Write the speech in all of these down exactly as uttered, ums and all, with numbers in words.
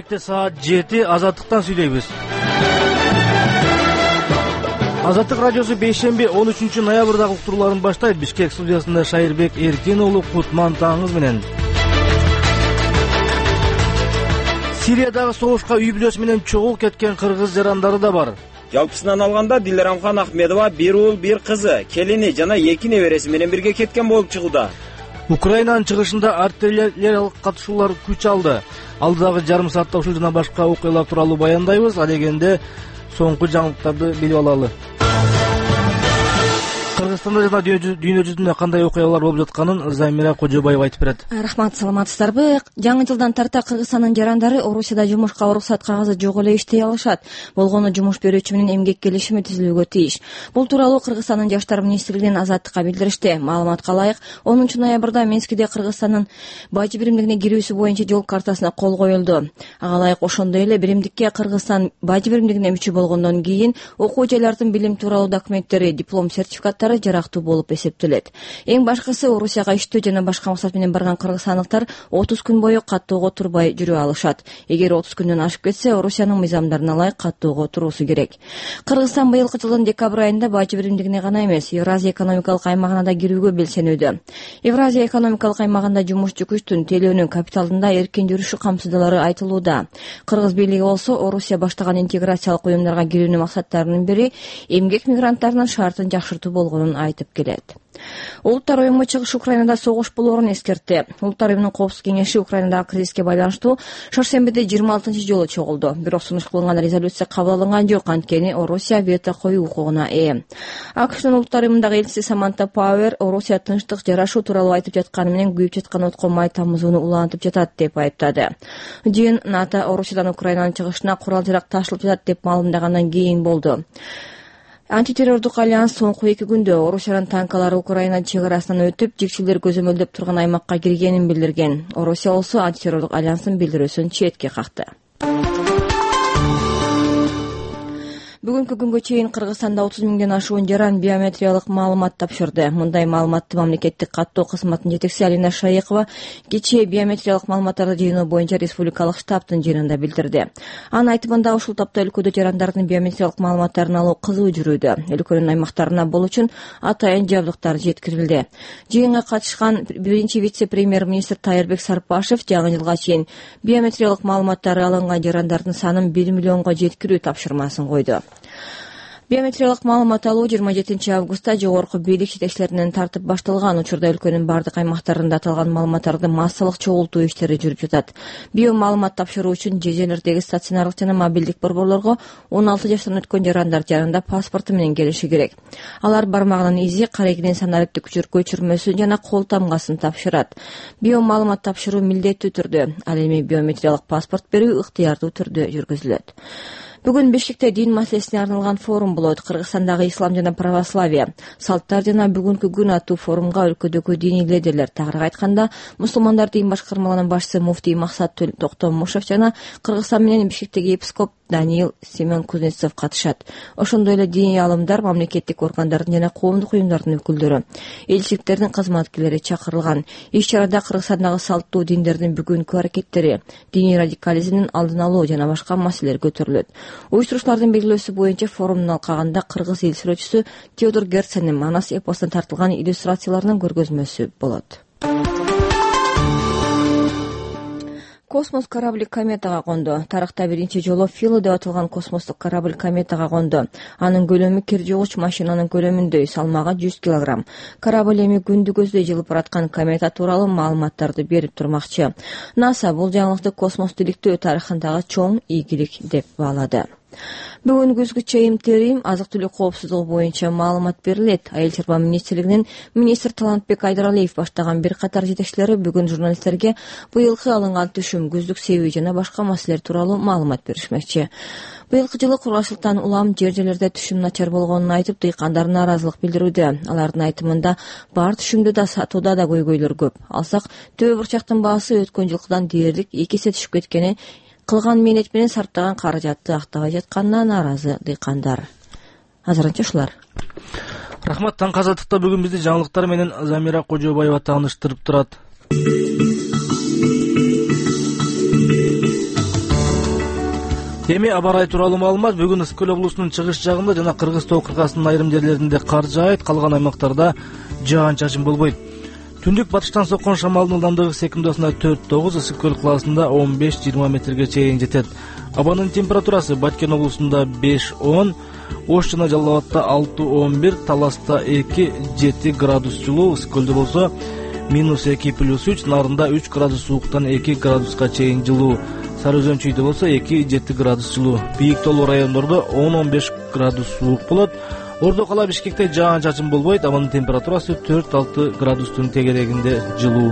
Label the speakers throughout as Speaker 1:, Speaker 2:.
Speaker 1: Эрте саат жети Азаттыктан сүйлөйбүз. Азаттык радиосу бейшемби он үчүнчү ноябрдагы уктурууларын баштайт. Бишкек студиясында Шайырбек Эркин уулу Кутман таңыңыз менен. Сириядагы согушка үй бүлөсү менен чогуу кеткен кыргыз жарандары да бар.
Speaker 2: Жалпысынан алганда Диларамхан Ахмедова бир уул, бир кызы, келини жана эки небереси менен бирге кеткен болуп чыгууда.
Speaker 1: Украинанын чыгышында артиллериялык катышуулар күч алды. Алдыдагы жарым саатта ушул жана башка окуялар тууралуу баяндайбыз. А дегенде соңку жаңылыктарды билип алалы. Кыргызстанда жана дүйнө жүзүндө кандай окуялар болуп жатканын Замира Кожобаева айтып берет.
Speaker 3: Рахмат, саламатсыздарбы? Жаңы жылдан тарта Кыргызстандын жарандары Орусияда жумушка уруксат кагазы жок эле иштей алышат. Болгону жумуш берүүчү менен эмгек келишими түзүлүүгө тийиш. Бул тууралуу Кыргызстандын жаштар министрлигинин Азаттыкка билдиришти. Маалыматка ылайык, онунчу ноябрда Минскиде Кыргызстандын бажы биримдигине кирүүсү боюнча жол картасына кол коюлду. Ага ылайык ошондой эле биримдикке Кыргызстан бажы биримдигине мүчө болгондон кийин окуу жайлардын билим тууралуу документтери, диплом, сертификаттары жарактуу болуп эсептелет. Эң башкысы, Орусияга иштөө жана башка максат менен барган кыргызстандыктар отуз күн бою каттоого турбай жүрө алышат. Эгер отуз күндөн ашып кетсе, Орусиянын мыйзамдарына ылайык каттоого туруусу керек. Кыргызстан быйылкы жылдын декабрь айында бажы биримдигине гана эмес, Евразия экономикалык аймагына да кирүүгө белсенүүдө. Евразия экономикалык аймагында жумуш жүкүчтүн, төлөөнүн, капиталдын да эркин жүрүшү камсыздалары айтылууда. Кыргыз бийлиги болсо Орусия баштаган интеграциялык уюмдарга кирүүнүн максаттарынын бири эмгек мигранттарынын шартын жакшыртуу болгонун айтып келет. Улуттар уюму чыгыш Украинада согуш болоорун эскертти. Улуттар уюмунун коопсуздук кеңеши Украинадагы кризиске байланыштуу шаршембиде жыйырма алтынчы жолу чогулду. Бирок сунуш кылынган резолюция кабыл алынган жок, анткени Орусия вето коюу укугуна ээ. АКШнын улуттар уюмундагы элчиси Саманта Пауэр Орусия тынчтык жарашуу тууралуу айтып жатканы менен күйүп жаткан отко май тамызууну улантып жатат деп айыптады. Жыйын НАТО Орусиядан Украинанын чыгышына курал-жарак ташылып жатат деп маалымдагандан кийин болду. Антитеррордук альянс соңку эки күндө Орусиянын танкалары Украина чек арасынан өтүп, жикчилер көзөмөлдөп турган аймакка киргенин билдирген. Орусия болсо антитеррордук альянстын билдирүүсүн четке какты. Бүгүнкү күнгө чейин Кыргызстанда отуз миңден ашуун жаран биометриялык маалымат тапшырды. Мындай маалыматты мамлекеттик каттоо кызматынын жетекчиси Алина Шайыкова кечээ биометриялык маалыматтарды жыйноо боюнча республикалык штабтын жыйынында билдирди. Анын айтымында ушул тапта өлкөдө жарандардын биометриялык маалыматтарын алуу кызуу жүрүүдө. Өлкөнүн аймактарына бул үчүн атайын жабдыктар жеткирилди. Жыйынга катышкан биринчи вице-премьер-министр Тайырбек Сарпашев жаңы жылга чейин биометриялык маалыматтары алынган жарандардын санын бир миллионго жеткирүү тапшырмасын койду. Биометриялык маалымат алуу жыйырма жетинчи августта жогорку бийлик жетекчилеринен тартып башталган. Учурда өлкөнүн бардык аймактарында аталган маалыматтарды массалык чогултуу иштери жүрүп жатат. Био маалымат тапшыруу үчүн же жерлердеги стационардык жана мобилдик борборлорго он алты жаштан өткөн жарандар жанында паспорту менен келиши керек. Алар бармагынын изи, карегинин санариптик көчүрмөсүн жана кол тамгасын тапшырат. Био маалымат тапшыруу милдеттүү түрдө, ал эми биометриялык паспорт берүү ыктыярдуу түрдө жүргүзүлөт. Бүгүн Бишкекте дин маселесине арналган форум болот. Кыргызстандагы ислам жана православие, салттар жана бүгүнкү күн аттуу форумга өлкөдөгү диний лидерлер, тагыраак айтканда, мусулмандар дин башкармаларынын башчысы муфтий Максат Токтомушев жана Кыргызстан менен Бишкектеги епископ Даниил Семен Кузнецов катышат. Ошондой эле диний алымдар, мамлекеттик органдардын жана коомдук уюмдардын өкүлдөрү, элчиликтердин кызматкерлери чакырылган. Иш-чарада Кыргызстандагы салттуу диндердин бүгүнкү аракеттери, диний радикализмдин алдын алуу жана башка маселелер көтөрүлөт. Уюштуруучулардын белгилөөсү боюнча форумдун алкагында кыргыз эл сүрөтчүсү Теодор Герценин Манас эпосуна тартылган иллюстрацияларынын көргөзмөсү болот. Космос корабли кометага конду. Тарыхта биринчи жолу Фило деп аталган космостук корабль кометага конду. Анын көлөмү кир жугуч машинанын көлөмүндөй, салмагы жүз килограмм. Корабль эми күндү көздөй жылып бараткан комета тууралуу маалыматтарды берип турмакчы. НАСА бул жаңылыкты космос тиликтөө тарыхындагы чоң ийгилик деп баалады. Бүгүн күзгү чейим терим азык-түлүк коопсуздугу боюнча маалымат берилет. Айыл чарба министрлигинин министр Талантбек Айдаралиев баштаган бир катар жетекчилери бүгүн журналисттерге быйылкы алынган түшүм, күздүк себүү жана башка маселелер тууралуу маалымат беришмекчи. Быйылкы жылы кургачылыктан улам жер-жерлерде түшүм начар болгонун айтып, дыйкандар нааразылык билдирүүдө. Алардын айтымында бар түшүмдү да сатууда да көйгөйлөр көп. Алсак, төбө бурчактын баасы өткөн жылкыдан дээрлик эки эсе түшүп кеткени, кылган мээнет менен сарптаган каражатты актабай жатканына нааразы дыйкандар. Азырынча ушулар.
Speaker 1: Рахмат. Таң казаттыкта бүгүн бизди жаңылыктар менен Замира Кожобаева тааныштырып турат. Эми аба ырайы тууралуу маалымат. Бүгүн Ысык-Көл облусунун чыгыш жагында жана Кыргыз тоо кыркасынын айрым жерлеринде кар жаайт, калган аймактарда жаан-чачын болбойт. Түндүк батыштан соккон шамалдын ылдамдыгы секундасына төрт тогуз, Ысык-Көл калаасында он беш жыйырма метрге чейин жетет. Абанын температурасы Баткен облусунда беш он, Ош жана Жалал Абадта алты он бир, Таласта эки жети градус жылуу, Ысык-Көлдө болсо минус эки плюс үч, Нарында үч градус сууктан эки градуска чейин жылуу. Сары Өзөн чүйдө болсо эки жети градус жылуу. Бийик тоолуу райондордо он он беш градус суук болот. Ордо кала Бишкекте жаан-чачын болбойт. Абанын температурасы төрт алты градустун тегерегинде жылуу.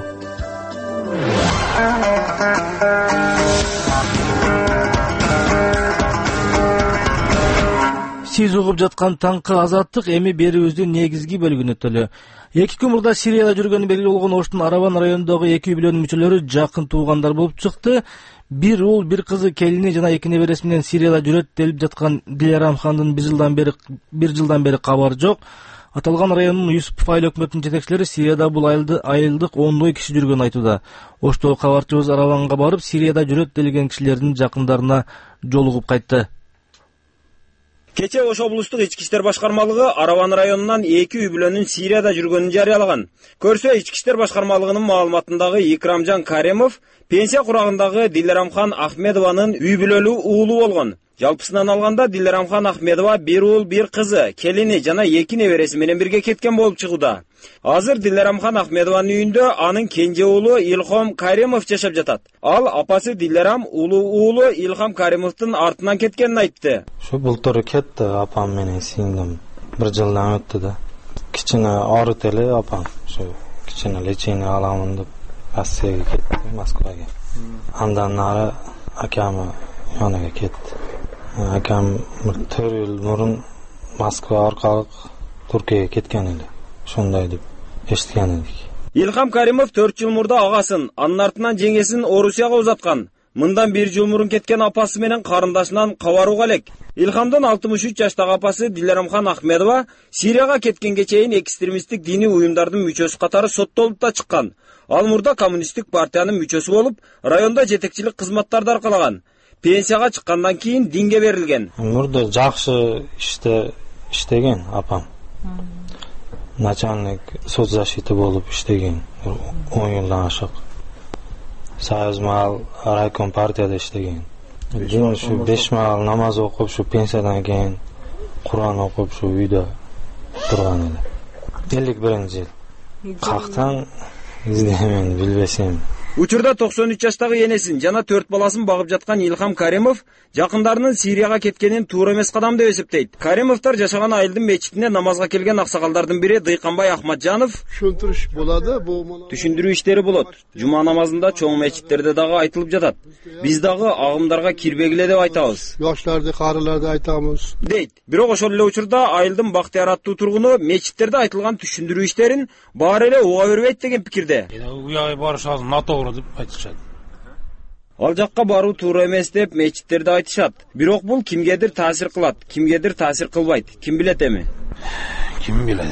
Speaker 1: Сиз угуп жаткан таңкы Азаттык эми берүүбүздүн негизги бөлүгүнө өтөлү. Эки күн мурда Сирияда жүргөнү белгилүү болгон Оштун Араван районундагы эки үй бүлөнүн мүчөлөрү жакын туугандар болуп чыкты. Бир уул, бир кызы, келини жана эки небереси менен Сирияда жүрөт делип жаткан Дилярам хандын бир жылдан бери бир жылдан бери кабар жок. Аталган райондун Юсупов айыл өкмөтүнүн жетекчилери Сирияда бул айылды айылдык ондой киши жүргөнүн айтууда. Оштогу кабарчыбыз Араванга барып, Сирияда жүрөт делген кишилердин жакындарына жолугуп кайтты.
Speaker 2: Кече Ош облустук ички иштер башкармалыгы Араван районунан эки үй бүлөнүн Сирияда жүргөнүн жарыялаган. Көрсө, ички иштер башкармалыгынын маалыматындагы Икрамжан Каримов пенсия курагындагы Диларамхан Ахмедованын үй бүлөлүү уулу болгон. Жалпысынан алганда Диларамхан Ахмедова бир уул, бир кызы, келини жана эки небереси менен бирге кеткен болуп чыгууда. Азыр Диларамхан Ахмедованын үйүндө анын кенже уулу Илхом Каримов жашап жатат. Ал апасы Диларам улуу уулу Илхам Каримовдун артынан кеткенин айтты.
Speaker 4: Şu bultur ketdi apam менен сиңдим. Bir жылдан өттү да. Кичине арыт эле апам. Şu кичине лечение аламын деп Россияга кетти, Москвага. Андан нары акамы yanıga ketdi. Akam төрт yıl murun Moskva arkalık Türkiye'ye ketken eli. Şunday dep eşitken edik.
Speaker 2: Илхам Каримов төрт жыл мурда агасын, анын артынан жеңесин Орусияга узаткан. Мындан бир жыл мурун кеткен апасы менен карындашынан кабарууга элек. Илхамдын алтымыш үч жаштагы апасы Диларамхан Ахмедова Сирияга кеткенге чейин экстремисттик диний уюмдардын мүчөсү катары соттолуп да чыккан. Ал мурда коммунисттик партиянын мүчөсү болуп, районда жетекчилик кызматтарды аркалаган. Пенсияга чыккандан кийин динге берилген.
Speaker 4: Мурда жакшы иште иштеген апам. Начальник соцзащиты болуп иштеген он жылдан ашык. Союз мал райком партияда иштеген. Жөн ушу беш мал намаз окуп, ушу пенсиядан кийин Куран окуп, ушу үйдө турган эле. элүү биринчи жыл. Кактан издемен билбесем.
Speaker 2: Учурда токсон үч жаштагы энесин жана төрт баласын багып жаткан Илхам Каримов жакындарынын Сирияга кеткенин туура эмес кадам деп эсептейт. Каримовдор жашаган айылдын мечитине намазга келген аксакалдардын бири Дыйканбай Ахматжанов
Speaker 5: түшүндүрүш болду. Бул
Speaker 2: түшүндүрүү иштери болот. Жума намазында чоң мечиттерде дагы айтылып жатат. Биз дагы агымдарга кирбегиле деп айтабыз.
Speaker 5: Жаштарды, карыларды айтабыз.
Speaker 2: Дейт. Бирок ошол эле учурда айылдын Бактыяр аттуу тургуну мечиттерде айтылган түшүндүрүү иштерин баары эле уга бербейт деген пикирде.
Speaker 6: Уяга барышат, натогру деп айтышат.
Speaker 2: Ал жакка баруу туура эмес деп мечиттерде айтышат. Бирок бул кимгедир таасир кылат, кимгедир таасир кылбайт. Ким билет эми?
Speaker 6: Ким билет?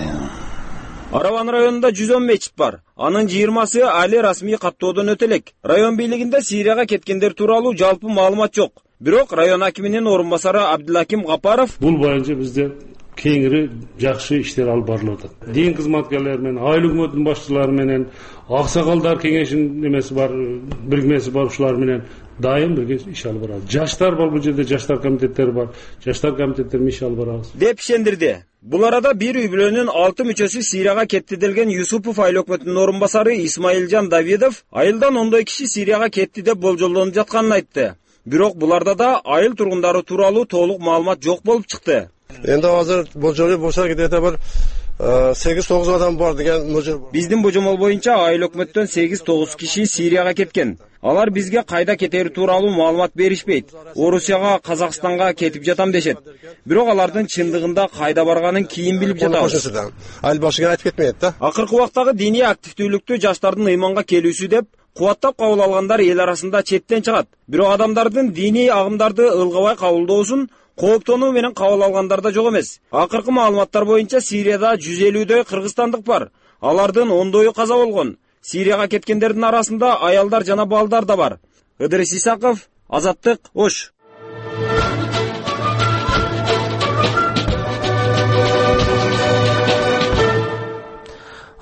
Speaker 2: Араван районунда жүз он мечит бар. Анын жыйырмасы али расмий каттоодон өтө элек. Район бийлигинде Сирияга кеткендер тууралуу жалпы маалымат жок. Бирок район акиминин орун басары Абдулаким Гапаров
Speaker 7: бул боюнча бизде кеңири жакшы иштер алып барылып атат. Дин кызматкерлери менен, айыл өкмөтүнүн башчылары менен, аксакалдар кеңешинин немеси бар, бирикмеси бар, ушулар менен дайым бирге иш алып барабыз. Жаштар бар, бул жерде жаштар комитеттери бар. Жаштар комитеттери менен иш алып барабыз.
Speaker 2: Деп ишендирди. Бул арада бир үй бүлөнүн алты мүчөсү Сирияга кетти делген Юсупов айыл өкмөтүнүн орун басары Исмаилжан Давидов айылдан ондой киши Сирияга кетти деп болжолдонуп жатканын айтты. Бирок буларда да айыл тургундары тууралуу толук маалымат жок болуп чыкты.
Speaker 5: Эndi азыр болжолу болса кетет бир сегиз тогуз адам бар деген мөжөр.
Speaker 2: Биздин божомол боюнча айыл өкмөттөн сегиз тогуз киши Сирияга кеткен. Алар бизге кайда кетери тууралуу маалымат беришпейт. Орусияга, Казакстанга кетип жатам дешет. Бирок алардын чындыгында кайда барганын кийин билип жатабыз.
Speaker 5: Айыл башыга айтып кетмейт да.
Speaker 2: Акыркы убактагы диний активдүүлүктү жаштардын ыйманга келүүсү деп кубаттап кабыл алгандар эл арасында четтен чыгат. Бирок адамдардын диний агымдарды ылгабай кабылдоосун кооптонуу менен кабыл алгандар да жок эмес. Акыркы маалыматтар боюнча Сирияда жүз элүүдөй кыргызстандык бар. Алардын ондою каза болгон. Сирияга кеткендердин арасында аялдар жана балдар да бар. Ыдырыс Исаков, Азаттык, Ош.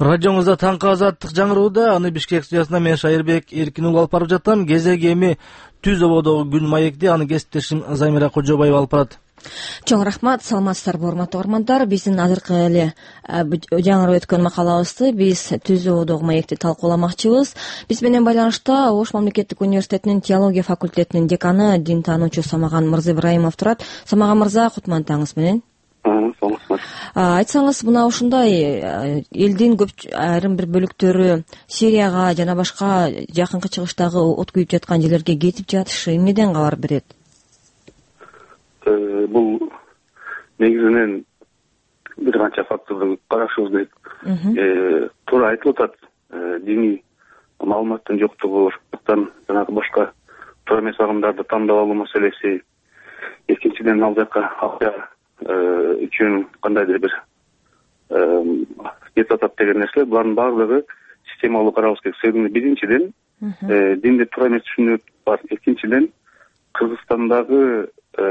Speaker 1: Радионузда таңкы азаттык жаңырууда, аны Бишкек студиясына мен Шайырбек Эркин уулу алып барып жатам. Кезеги эми Түз ободогу күн маекти аны кесиптешим Займира Кожобаева алып барат.
Speaker 3: Чоң рахмат, саламатсыздарбы урматтуу угармандар. Биздин азыркы эле жаңырып өткөн макалабызды биз Түз ободогу маекти талкууламакчыбыз. Биз менен байланышта Ош мамлекеттик университетинин теология факультетинин деканы, дин таануучу Самаган Мырзыбраимов турат. Самаган мырза, кутман таңыңыз менен. Айтсаңыз, мына ушундай элдин көп айрым бир бөлүктөрү Сирияга жана башка жакынкы чыгыштагы от күйүп жаткан жерлерге кетип жатышы эмнеден кабар берет?
Speaker 8: Бул негизинен бир канча факторду карашыбыз керек. Туура айтылып атат, диний маалыматтын жоктугу, ошондуктан жанагы башка туура эмес агымдарды тандап алуу маселеси, экинчиден ал жака акча үчүн кандайдыр бир кетип атат деген нерселер, булардын баардыгы системалуу карабыз керек. Биринчиден, динде туура эмес түшүнүк бар. Экинчиден, Кыргызстандагы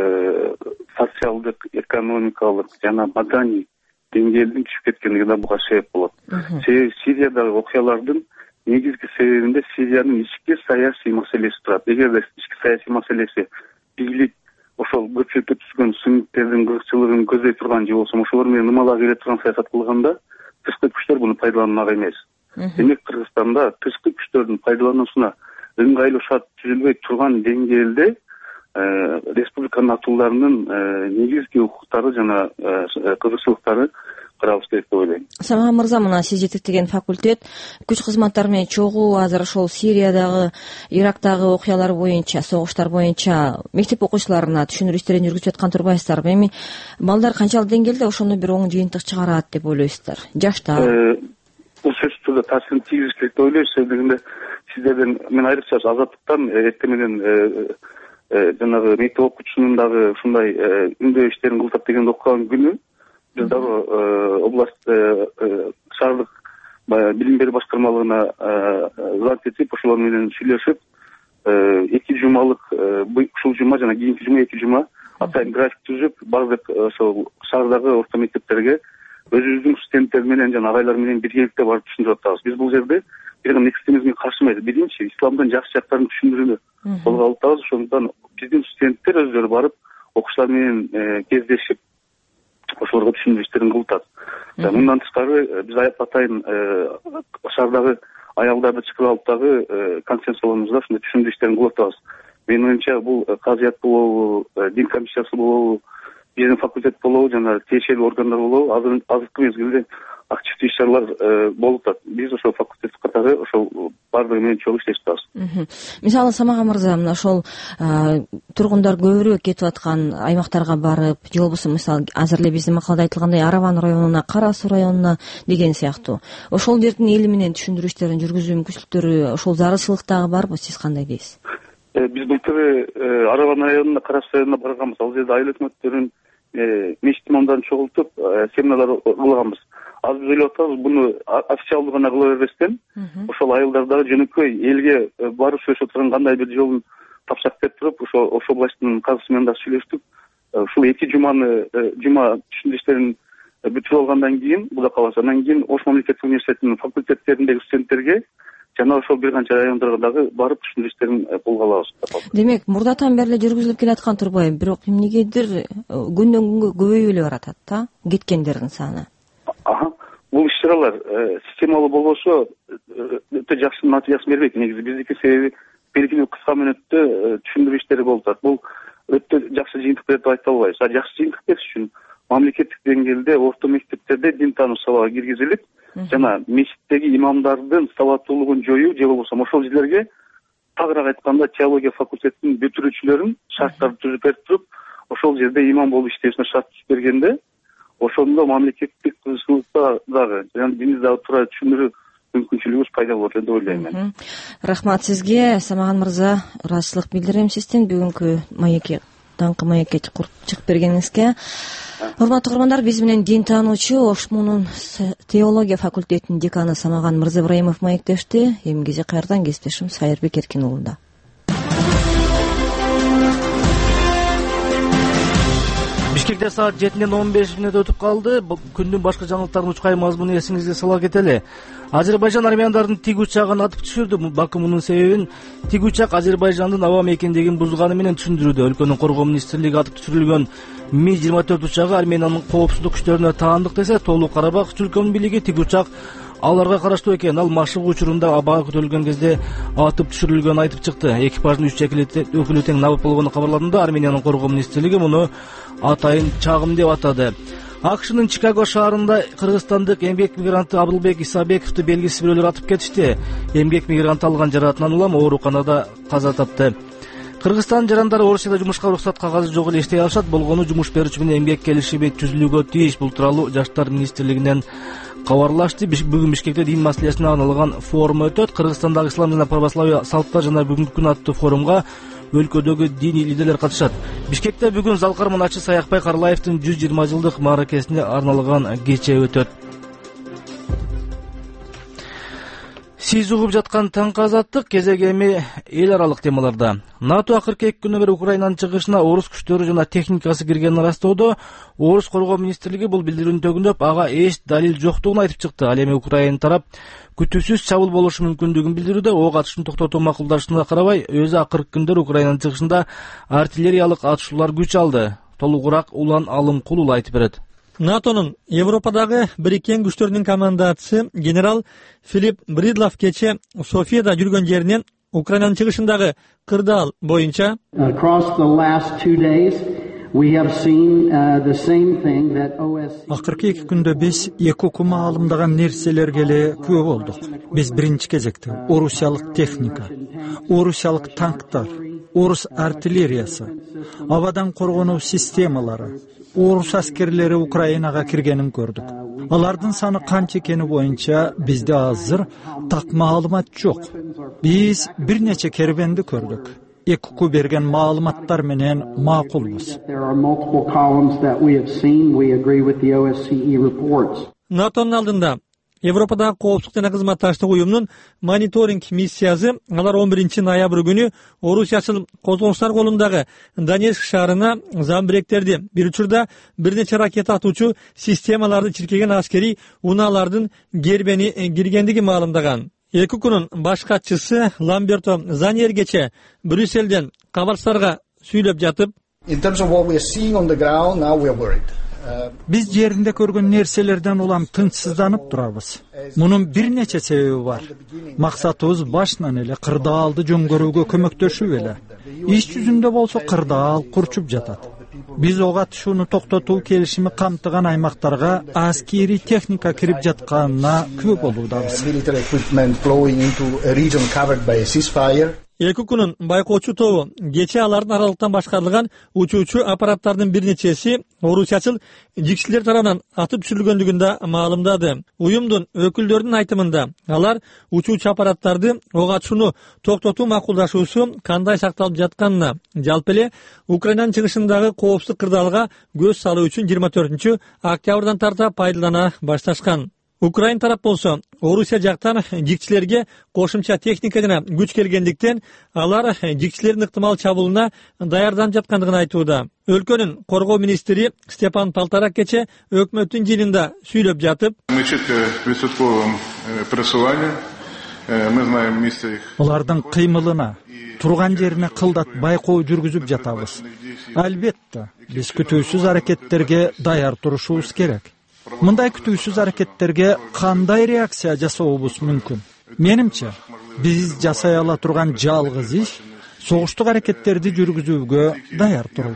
Speaker 8: социалдык, экономикалык жана маданий деңгээлдин түшүп кеткендиги да буга себеп болот. Себеби Сириядагы окуялардын негизги себебинде Сириянын ички саясий маселеси турат. Эгерде ички саясий маселеси бийлик ошол көпчүлүккө түшкөн сүнниттердин кыргызчылыгын көздөй турган же болбосо ошолор менен нымалага келе турган саясат кылганда, тышкы күчтөр буну пайдаланмак эмес. Демек, Кыргызстанда тышкы күчтөрдүн пайдалануусуна ыңгайлуу шарт түзүлбөй турган деңгээлде республиканын атууларынын негизги укуктары жана кызыкчылыктары карабыз керек деп ойлойм.
Speaker 3: Самаган мырза, мына сиз жетектеген факультет күч кызматтары менен чогуу азыр ошол Сириядагы, Ирактагы окуялар боюнча, согуштар боюнча мектеп окуучуларына түшүндүрүү иштерин жүргүзүп жаткан турбайсыздарбы? Эми балдар канчалык деңгээлде ошону бир оң жыйынтык чыгарат деп ойлойсуздар? Жашта
Speaker 8: бул сөзсүз түрдө таасирин тийгизиш керек деп ойлойм. Себеби сиздерден мен айрыкча Азаттыктан эртең менен жанагы мектеп окуучусунун дагы ушундай үндөө иштерин кылтат дегенди окуган күнү биз дагы область шаардык билим берүү башкармалыгына звонок этип, ошолор менен сүйлөшүп, эки жумалык ушул жума жана кийинки жума эки жума атайын график түзүп, бардык ошол шаардагы орто мектептерге өзүбүздүн студенттер менен жана агайлар менен биргеликте барып түшүндүрүп атабыз. Биз бул жерде бир гана экстремизмге каршы эмес, биринчи исламдын жакшы жактарын түшүндүрүүнү колго алып атабыз. Ошондуктан биздин студенттер өздөрү барып окуучулар менен кездешип, ошолорго түшүндүрүү иштерин кылып атат. Мындан тышкары биз атайын шаардагы аялдарды чакырып алып дагы конференц салонубузда ушундай түшүндүрүү иштерин кылып атабыз. Менин оюмча, бул казыят болобу, дин комиссиясы болобу, биздин факультет болобу, жана тиешелүү органдар болобу, азыркы мезгилде активдүү иш чаралар болуп атат. Биз ошол факультет катары ошол баардыгы менен чогуу иштешип атабыз.
Speaker 3: Мисалы, Самаган мырза, мына ошол тургундар көбүрөөк кетип аткан аймактарга барып, же болбосо мисалы азыр эле биздин макалада айтылгандай Араван районуна, Кара Суу районуна деген сыяктуу ошол жердин эли менен түшүндүрүү иштерин жүргүзүү мүмкүнчүлүктөрү, ошол зарылчылык дагы барбы? Сиз кандай дейсиз?
Speaker 8: Биз былтыр Араван районуна, Кара Суу районуна барганбыз. Ал жерде айыл өкмөттөрүн, мечит имамдарын чогултуп семиналар кылганбыз. Аз биз ойлоп атабыз, буну официалдуу гана кыла бербестен, ошол айылдардагы жөнөкөй элге барып сүйлөшө турган кандай бир жолун тапсак деп туруп, ошо ошол областтын казысы менен да сүйлөштүк. Ушул эки жуманы жума түшүндүрүү иштерин бүтүрүп алгандан кийин, Кудай кааласа, андан кийин Ош мамлекеттик университетинин факультеттериндеги студенттерге жана ошол бир канча райондорго дагы барып түшүндүрүү иштерин колго алабыз.
Speaker 3: Демек, мурдатан бери эле жүргүзүлүп келаткан турбайбы, бирок эмнегедир күндөн күнгө көбөйүп эле баратат да кеткендердин саны?
Speaker 8: Бул иш чаралар системалуу болбосо өтө жакшы натыйжасын бербейт. Негизи биздики себеби белгилүү кыска мөөнөттө түшүндүрүү иштери болуп атат. Бул өтө жакшы жыйынтык берет деп айта албайбыз. А жакшы жыйынтык бериш үчүн мамлекеттик деңгээлде орто мектептерде дин таануу сабагы киргизилип, жана мечиттеги имамдардын сабаттуулугун жоюу, же болбосо ошол жерлерге тагыраак айтканда теология факультетинин бүтүрүүчүлөрүн шарттарды түзүп берип туруп, ошол жерде имам болуп иштешине шарт түзүп бергенде, ошондо мамлекеттик кызыкчылыкта дагы жана динди дагы туура түшүндүрүү мүмкүнчүлүгүбүз пайда болот деп ойлойм мен. Рахмат
Speaker 3: сизге, Самаган мырза, ыраазычылык билдирем сиздин бүгүнкү маекке, таңкы маекке чыгып бергениңизге. Урматтуу угармандар, биз менен дин таануучу Ош муунун теология факультетинин деканы Самаган Мырзыбраимов маектешти. Эми кезде кайрадан кесиптешим Сайырбек Эркин уулунда.
Speaker 1: Бишкекте саат жетиден он беш мүнөт өтүп калды. Күндүн башка жаңылыктарын учкай мазмуну эсиңизге сала кетели. Азербайжан армяндардын тиг учагын атып түшүрдү. Баку мунун себебин тиг учак Азербайжандын аба мекендегин бузганы менен түшүндүрүүдө. Өлкөнүн коргоо министрлиги атып түшүрүлгөн ми жыйырма төрт учагы Армениянын коопсуздук күчтөрүнө таандык десе, Тоолук Карабак өлкөнүн бийлиги тиг учак аларга караштуу экен. Ал машыгуу учурунда аба көтөрүлгөн кезде атып түшүрүлгөнүн айтып чыкты. Экипаждын үч өкүлү тең набыт болгону кабарланды. Армениянын коргоо министрлиги муну атайын чагым деп атады. АКШнын Чикаго шаарында кыргызстандык эмгек мигранты Абдылбек Исабековду белгисиз бирөөлөр атып кетишти. Эмгек мигранты алган жараатынан улам ооруканада каза тапты. Кыргызстан жарандары Орусияда жумушка уруксат кагазы жок эле иштей алышат. Болгону жумуш берүүчү менен эмгек келишими түзүлүүгө тийиш. Бул тууралуу Жаштар министрлигинен кабарлашты. Бүгүн Бишкекте дин маселесине арналган форум өтөт. Кыргызстандагы ислам жана православие салттар жана бүгүнкү күн аттуу форумга өлкөдөгү диний лидерлер катышат. Бишкекте бүгүн Залкар Муначы Саякбай Карлаевдин жүз жыйырма жылдык мааракесине арналган кече өтөт. Сиз угуп жаткан таңкы азаттык кезеги эми эл аралык темаларда. НАТО акыркы эки күнү бери Украинанын чыгышына орус күчтөрү жана техникасы киргенин ырастоодо Орус коргоо министрлиги бул билдирүүнү төгүндөп, ага эч далил жоктугун айтып чыкты. Ал эми Украина тарап күтүүсүз чабуул болушу мүмкүндүгүн билдирүүдө. Ок атышын токтотуу макулдашына карабай, өзү акыркы күндөр Украинанын чыгышында артиллериялык атышуулар күч алды. Толугураак Улан Алымкулул айтып берет.
Speaker 9: НАТОнун Европадагы бириккен күчтөрүнүн командачысы генерал Филипп Бридлов кече Софияда жүргөн жеринен Украинанын чыгышындагы кырдаал боюнча
Speaker 10: акыркы эки күндө биз эки уку маалымдаган нерселерге эле күбө болдук. Биз биринчи кезекте орусиялык техника, орусиялык танктар, орус артиллериясы, абадан коргонуу системалары, орус аскерлери Украинага киргенин көрдүк. Алардын саны канча экени боюнча бизде азыр так маалымат жок. Биз бир нече кербенди көрдүк. Экку берген маалыматтар менен макулбуз.
Speaker 9: НАТОнун алдында Европадагы коопсуздук жана кызматташтык уюмунун мониторинг миссиясы алар он биринчи ноябрь күнү орусиячыл козголуштар колундагы Донецк шаарына замбиректерди. Бир учурда бир нече ракета атуучу системаларды чиркеген аскери унаалардын гербени киргендиги маалымдаган. Эки күнүн баш катчысы Ламберто Заньер кече Брюсселден кабарчыларга сүйлөп жатып,
Speaker 10: биз жеринде көргөн нерселерден улам тынчсызданып турабыз. Мунун бир нече себеби бар. Максатыбыз башынан эле кырдаалды жөңгөрүүгө көмөктөшүү эле. Иш жүзүндө болсо кырдаал курчуп жатат. Биз ок атышууну токтотуу келишими камтыган аймактарга аскери техника кирип жатканына күбө болуудабыз.
Speaker 9: Эки күнүн байкоочу тобу кече алардын аралыктан башкарылган учуучу аппараттардын бир нечеси орусиячыл жикчилер тарабынан атып түшүрүлгөндүгүн да маалымдады. Уюмдун өкүлдөрүнүн айтымында алар учуучу аппараттарды ок атышууну токтотуу макулдашуусу кандай сакталып жатканына, жалпы эле Украинанын чыгышындагы коопсуздук кырдаалга көз салуу үчүн жыйырма төртүнчү октябрдан тарта пайдалана башташкан. Украин тарап болсо Орусия жактан жикчилерге кошумча техника жана күч келгендиктен алар жикчилердин ыктымал чабуулуна даярданып жаткандыгын айтууда. Өлкөнүн коргоо министри Степан Полторак кече өкмөттүн жыйынында сүйлөп жатып,
Speaker 10: алардын кыймылына, турган жерине кылдат байкоо жүргүзүп жатабыз. Албетте, биз күтүүсүз аракеттерге даяр турушубуз керек. Мындай күтүүсүз аракеттерге кандай реакция жасообуз мүмкүн? Менимче, биз жасай ала турган жалгыз иш согуштук аракеттерди жүргүзүүгө даяр туруу.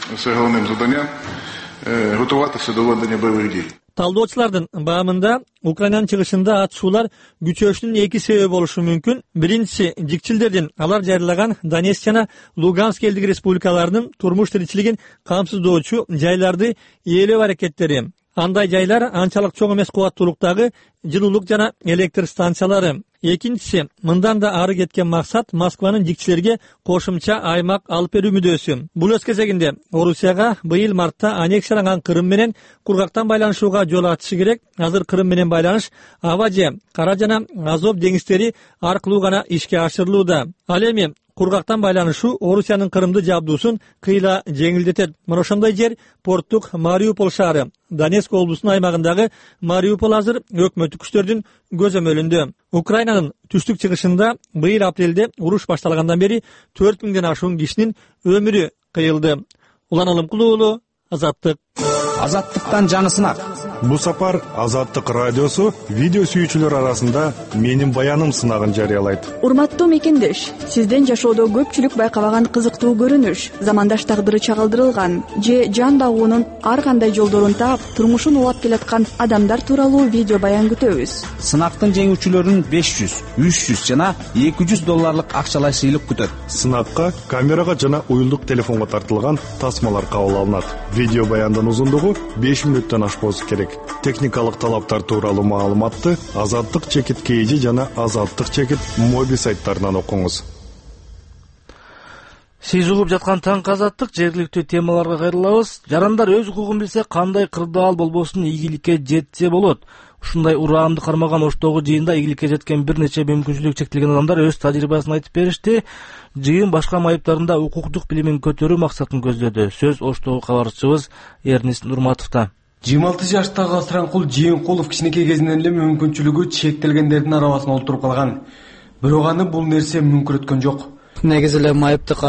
Speaker 9: Талдоочулардын баамында Украинанын чыгышында атышуулар күчөшүнүн эки себеби болушу мүмкүн. Биринчиси жикчилдердин алар жайрлаган Донецк жана Луганск элдик республикаларынын турмуш тиричилигин камсыздоочу жайларды ээлөө аракеттери. Андай жайлар анчалык чоң эмес кубаттуулуктагы жылуулук жана электр станциялары. Экинчиси, мындан да ары кеткен максат Москванын жикчилерге кошумча аймак алып берүү мүдөөсү. Бул өз кезегинде Орусияга быйыл мартта аннексияланган Крым менен кургактан байланышууга жол ачышы керек. Азыр Крым менен байланыш аба же Кара жана Азов деңиздери аркылуу гана ишке ашырылууда. Ал эми кургактан байланышуу Орусиянын Кырымды жабдуусун кыйла жеңилдетет. Мына ошондой жер порттук Мариуполь шаары. Донецк облусунун аймагындагы Мариуполь азыр өкмөттүк күчтөрдүн көзөмөлүндө. Украинанын түштүк чыгышында быйыл апрелде уруш башталгандан бери төрт миңден ашуун кишинин өмүрү кыйылды. Улан Алымкулуу уулу, Азаттык.
Speaker 11: Азаттыктан жаңы сынак.
Speaker 12: Бу сапар Азаттык радиосу видео сүйүүчүлөр арасында менин баяным сынагын жарыялайт.
Speaker 13: Урматтуу мекендеш, сизден жашоодо көпчүлүк байкабаган кызыктуу көрүнүш, замандаш тагдыры чагылдырылган же жан багуунун ар кандай жолдорун таап, турмушун улап келаткан адамдар тууралуу видео баян күтөбүз.
Speaker 11: Сынактын жеңүүчүлөрүн беш жүз, үч жүз жана эки жүз долларлык акчалай сыйлык күтөт.
Speaker 12: Сынакка камерага жана уюлдук телефонго тартылган тасмалар кабыл алынат. Видео баяндын узундугу беш мүнөттөн ашпоосу керек. Техникалык талаптар тууралуу маалыматты Азаттык чекит кейжи жана Азаттык чекит моби сайттарынан окуңуз.
Speaker 1: Сиз угуп жаткан таң Азаттык, жергиликтүү темаларга кайрылабыз. Жарандар өз укугун билсе, кандай кырдаал болбосун ийгиликке жетсе болот. Ушундай ураамды кармаган оштогу жыйында ийгиликке жеткен бир нече мүмкүнчүлүгү чектелген адамдар өз тажрыйбасын айтып беришти. Жыйын башка майыптарында укуктук билимин көтөрүү максатын көздөдү. Сөз оштогу кабарчыбыз Эрнис Нурматовдо.
Speaker 14: жыйырма алты жаштагы Асыранкул Жыйынкулов кичинекей кезинен эле мүмкүнчүлүгү чектелгендердин арабасына олтуруп калган. Бирок аны бул нерсе мүмкүрөткөн жок.
Speaker 15: Негизи эле майыптык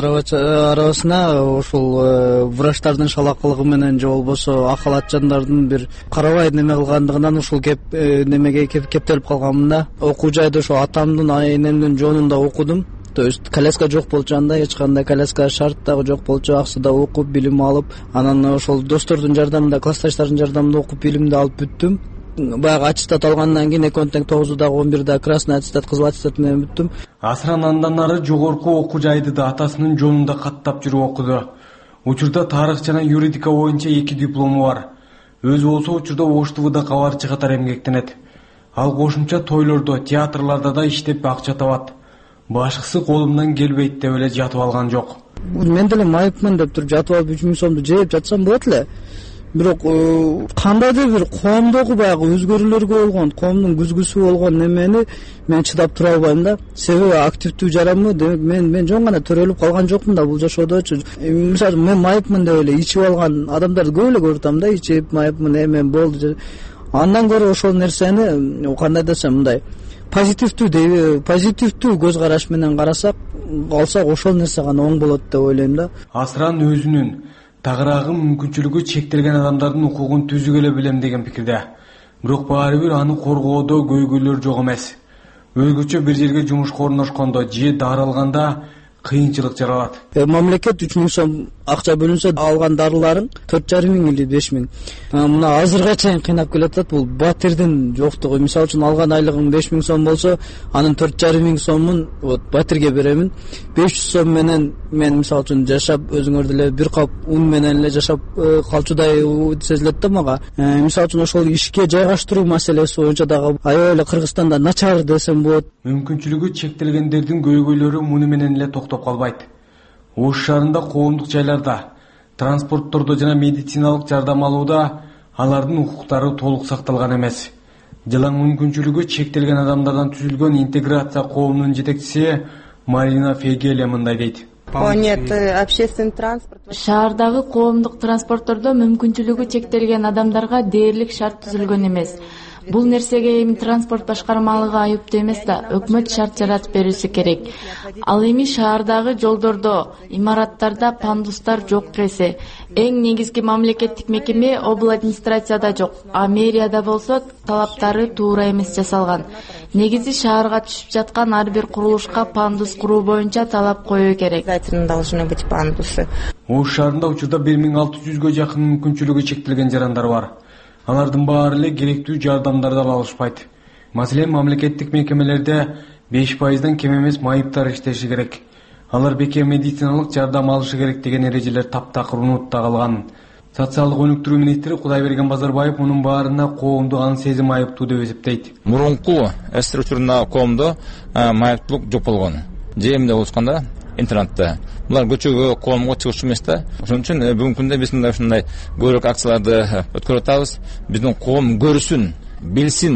Speaker 15: арабасына ушул врачтардын шалакылыгы менен же болбосо акалат жандардын бир карабай неме кылгандыгынан ушул кеп немеге кептелип калганмын да. Окуу жайда ошо атамдын энемдин жонунда окудум. То есть коляска жок болчу, анда эч кандай коляска шарт дагы жок болчу. Аксыда окуп, билим алып, анан ошол достордун жардамында, классташтардын жардамында окуп, билимди алып бүттүм. Баягы аттестат алгандан кийин эки он тең тогузда он бирде красный аттестат, кызыл аттестат менен бүттүм.
Speaker 14: Асыран андан ары жогорку окуу жайды да атасынын жонунда каттап жүрүп окуду. Учурда тарых жана юридика боюнча эки диплому бар. Өзү болсо учурда Ош ТВда кабарчы катары эмгектенет. Ал кошумча тойлордо, театрларда да иштеп акча табат. Башкысы колумдан келбейт деп эле жатып алган жок.
Speaker 15: Мен деле майыпмын деп туруп жатып алып үч миң сомду жеп жатсам болот эле. Бирок кандайдыр бир коомдогу баягы өзгөрүүлөргө болгон, коомдун күзгүсү болгон немени мен чыдап тура албайм да. Себеби активдүү жаранмы, демек мен мен жөн гана төрөлүп калган жокмун да бул жашоодочу. Мисалы мен майыпмын деп эле ичип алган адамдарды көп эле көрүп да, ичип майыпмын, эмен болду. Андан көрө ошол нерсени кандай десем мындай позитивдүү позитивдүү көз караш менен карасак, алсак ошол нерсе гана оң болот деп ойлойм да.
Speaker 14: Асыран өзүнүн тагыраагы мүмкүнчүлүгү чектелген адамдардын укугун түзүгө эле билем деген пикирде. Бирок баары бир аны коргоодо көйгөйлөр жок эмес. Өзгөчө бир жерге жумушка орношкондо же дарылганда кыйынчылык жаралат.
Speaker 15: Мамлекет үч миң сом акча бөлүнсө алган дарыларың төрт жарым миң или беш миң. Мына азырга чейин кыйнап келатат бул батирдин жоктугу. Мисалы үчүн алган айлыгым беш миң сом болсо, анын төрт жарым миң сомун вот батирге беремин. беш жүз сом менен мен мисалы үчүн жашап өзүңөр деле бир кап ун менен эле жашап калчудай сезилет да мага. Мисалы үчүн ошол ишке жайгаштыруу маселеси боюнча дагы аябай эле Кыргызстанда начар десем болот.
Speaker 14: Мүмкүнчүлүгү чектелгендердин көйгөйлөрү муну менен эле токтоп калбайт. Ош шаарында коомдук жайларда, транспорттордо жана медициналык жардам алууда алардын укуктары толук сакталган эмес. Жылаң мүмкүнчүлүгү чектелген адамдардан түзүлгөн интеграция коомунун жетекчиси Марина Фегеле мындай дейт.
Speaker 16: Нет, общественный транспорт.
Speaker 17: Шаардагы коомдук транспорттордо мүмкүнчүлүгү чектелген адамдарга дээрлик шарт түзүлгөн эмес. Бул нерсеге эми транспорт башкармалыгы айыптуу эмес да, өкмөт шарт жаратып берүүсү керек. Ал эми шаардагы жолдордо, имараттарда пандустар жок эсе. Эң негизги мамлекеттик мекеме обл администрацияда жок, а мэрияда болсо талаптары туура эмес жасалган. Негизи шаарга түшүп жаткан ар бир курулушка пандус куруу боюнча талап коюу керек.
Speaker 16: Должны быть пандусы.
Speaker 14: Ош шаарында учурда бир миң алты жүзгө жакын мүмкүнчүлүгү чектелген жарандар бар. Алардын баары эле керектүү жардамдарды ала алышпайт. Маселен, мамлекеттик мекемелерде беш пайыздан кем эмес майыптар иштеши керек. Алар бекем медициналык жардам алышы керек деген эрежелер таптакыр унутта калган. Социалдык өнүктүрүү министри Кудайберген Базарбаев мунун баарына коомду ан сезим айыптуу деп эсептейт.
Speaker 18: Мурунку структурна коомдо майыптуулук жок болгон. Жемде болушканда интернетте. Булар көчөгө, коомго чыгыш эмес да. Ошон үчүн бүгүнкү күндө биз мындай ушундай көбүрөөк акцияларды өткөрүп атабыз. Биздин коом көрсүн, билсин,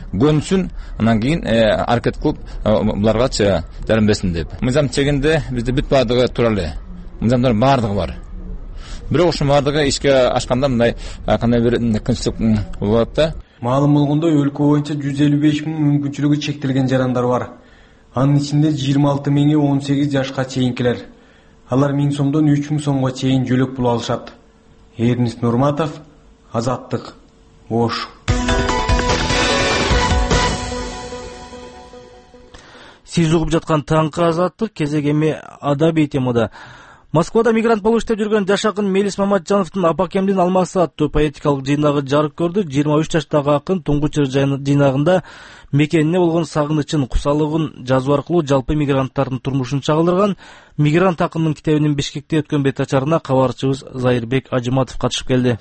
Speaker 18: көнсүн, анан кийин аракет кылып буларга жардам берсин деп. Мыйзам чегинде бизде бүт баардыгы тура эле. Мыйзамдар баардыгы бар. Бирок ошо баардыгы ишке ашканда мындай кандай бир кынчылык болот да.
Speaker 14: Маалым болгондой, өлкө боюнча жүз элүү беш миң мүмкүнчүлүгү чектелген жарандар бар. Анын ичинде жыйырма алты миңи он сегиз жашка чейинкилер. Алар миң сомдон үч миң сомго чейин жөлөк пул алышат. Эрнис Нурматов, Азаттык, Ош.
Speaker 1: Сиз угуп жаткан таңкы Азаттык кезегеми адабий темада. Москвада мигрант болуп иштеп жүргөн Жашакын Мелис Маматжановдун Апакемдин алмасы аттуу поэтикалык жыйнагы жарык көрдү. жыйырма үч жаштагы акын туңгуч жыйнагында мекенине болгон сагынычын, кусалыгын жазуу аркылуу жалпы мигранттардын турмушун чагылдырган. Мигрант акындын китебинин Бишкекте өткөн бет ачарына кабарчыбыз Зайырбек Ажыматов катышып келди.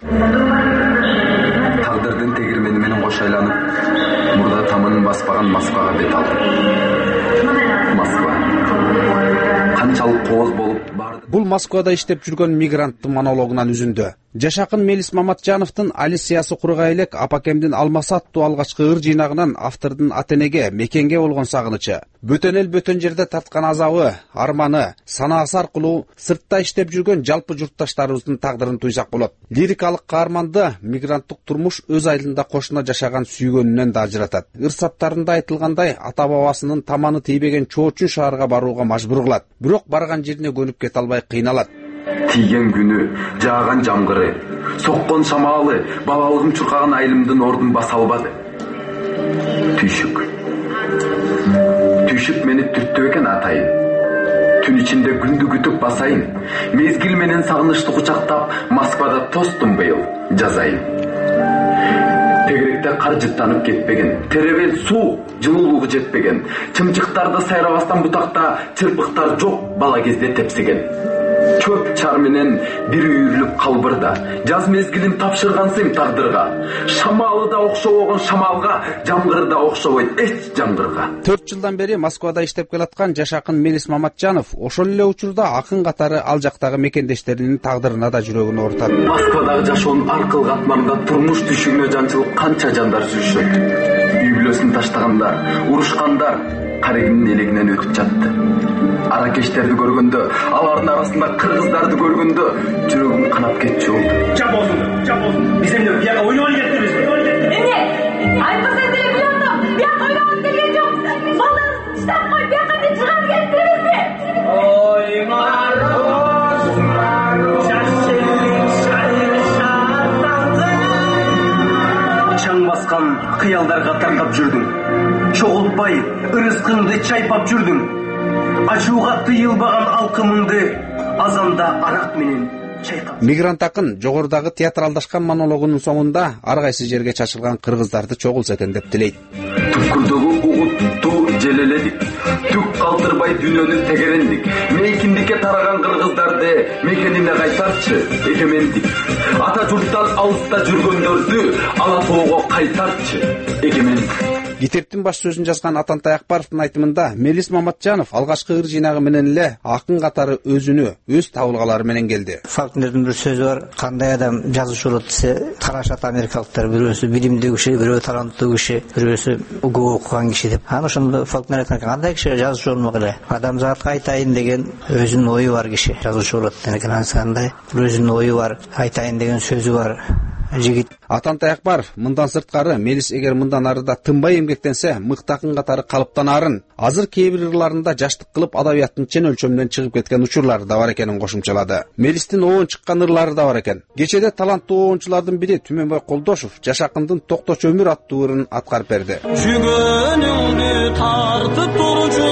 Speaker 19: Тагдырдын тегирмени менен кош айланып, мурда тамынын баспаган Москвага бет алдым. Москва канчалык кооз болуп барды.
Speaker 20: Бул Москвада иштеп жүргөн мигранттын монологунан үзүндү. Жашакын Мелис Маматжановдун Алисиясы курга элек Апакемдин алмасы аттуу алгачкы ыр жыйнагынан автордун ата-энеге, мекенге болгон сагынычы, бөтөн эл бөтөн жерде тарткан азабы, арманы, санаасы аркылуу сыртта иштеп жүргөн жалпы журтташтарыбыздын тагдырын туйсак болот. Лирикалык каарманды мигранттык турмуш өз айылында кошуна жашаган сүйгөнүнөн да ажыратат. Ыр саптарында айтылгандай, ата бабасынын таманы тийбеген чоочун шаарга барууга мажбур кылат. Бирок барган жерине көнүп кете албай кыйналат.
Speaker 19: Тийген күнү, жааган жамгыры, соккон шамалы, балалыгым чуркаган айылымдын ордун баса албады. Түйшүк. Түйшүк мени түрттү экен атайын. Түн ичинде күндү күтүп басайын. Мезгил менен сагынычты кучактап, Москвада тостум быйыл, жазайын. Тегеректе кар жыттанып кетпеген, теребел суу, жылуулугу жетпеген, чымчыктарды сайрабастан бутакта чырпыктар жок бала кезде тепсеген. Чөп чар менен бир үйрүлүп калбырда, жаз мезгилин тапшыргансың тагдырга. Шамалы да окшобогон шамалга, жамгыры да окшобойт эч жамгырга.
Speaker 20: төрт жылдан бери Москвада иштеп келаткан Жашакын Мелис Маматжанов ошол эле учурда акын катары ал жактагы мекендештеринин тагдырына да жүрөгүн оорутат.
Speaker 19: Москвадагы жашоонун аркыл катмарында турмуш түшүгүнө жанчылып канча жандар жүрүшөт. Үй бүлөсүн таштагандар, урушкандар карегинин элегинен өтүп жатты. Аракештерди көргөндө, алардын арасында кыргыздарды көргөндө жүрөгүм канап кетчү болду.
Speaker 21: Жап болсун, жап болсун. Биз эмне бияка ойногон келдибиз.
Speaker 22: Эмне? Айтпасаң деле билем, бияка ойногон келген жок. Балдар штаб кой, бияка деп чыгар келдибизби?
Speaker 21: Ой, марос, марос. Чаң баскан кыялдарга таркап жүрдүң. Чогултпай, ырыскыңды чайпап жүрдүң. Ачууга тыйылбаган алкымыңды азанда арак менен чайкап.
Speaker 20: Мигрант акын жогорудагы театралдашкан монологунун соңунда ар кайсы жерге чачылган кыргыздарды чогулса экен деп тилейт.
Speaker 19: Түкүрдөгү угутту желеледик, түк калтырбай дүйнөнү тегерендик. Мейкиндикке тараган кыргыздарды мекенине кайтарчы, эгемендик. Ата журттан алыста жүргөндөрдү ала тоого кайтарчы, эгемендик.
Speaker 20: Китептин баш сөзүн жазган Атантай Акбаровдун айтымында Мелис Маматжанов алгачкы ыр жыйнагы менен эле акын катары өзүнө, өз табылгалары менен келди.
Speaker 23: Фолкнердин бир сөзү бар, кандай адам жазуучу болот десе, карашат америкалыктар, бирөөсү билимдүү киши, бирөө таланттуу киши, бирөөсү көп окуган киши деп. Аны ошондо Фолкнер айткан, кандай киши жазуучу болмок эле? Адамзатка айтайын деген өзүнүн ою бар киши жазуучу болот деген. Андай өзүнүн ою бар, айтайын деген сөзү бар жигит.
Speaker 20: Атантай Акбаров мындан сырткары Мелис эгер мындан арыда тынбай эмгектенсе, мыкты акын катары калыптанарын, азыр кээ бир ырларында жаштык кылып адабияттын чен өлчөмүнөн чыгып кеткен учурлары да бар экенин кошумчалады. Мелистин оон чыккан ырлары да бар экен. Кечеде таланттуу оончулардын бири Түмөнбай Колдошов Жашакындын Токточ өмүр аттуу ырын аткарып берди.
Speaker 21: Жүгөнүңдү тартып турчу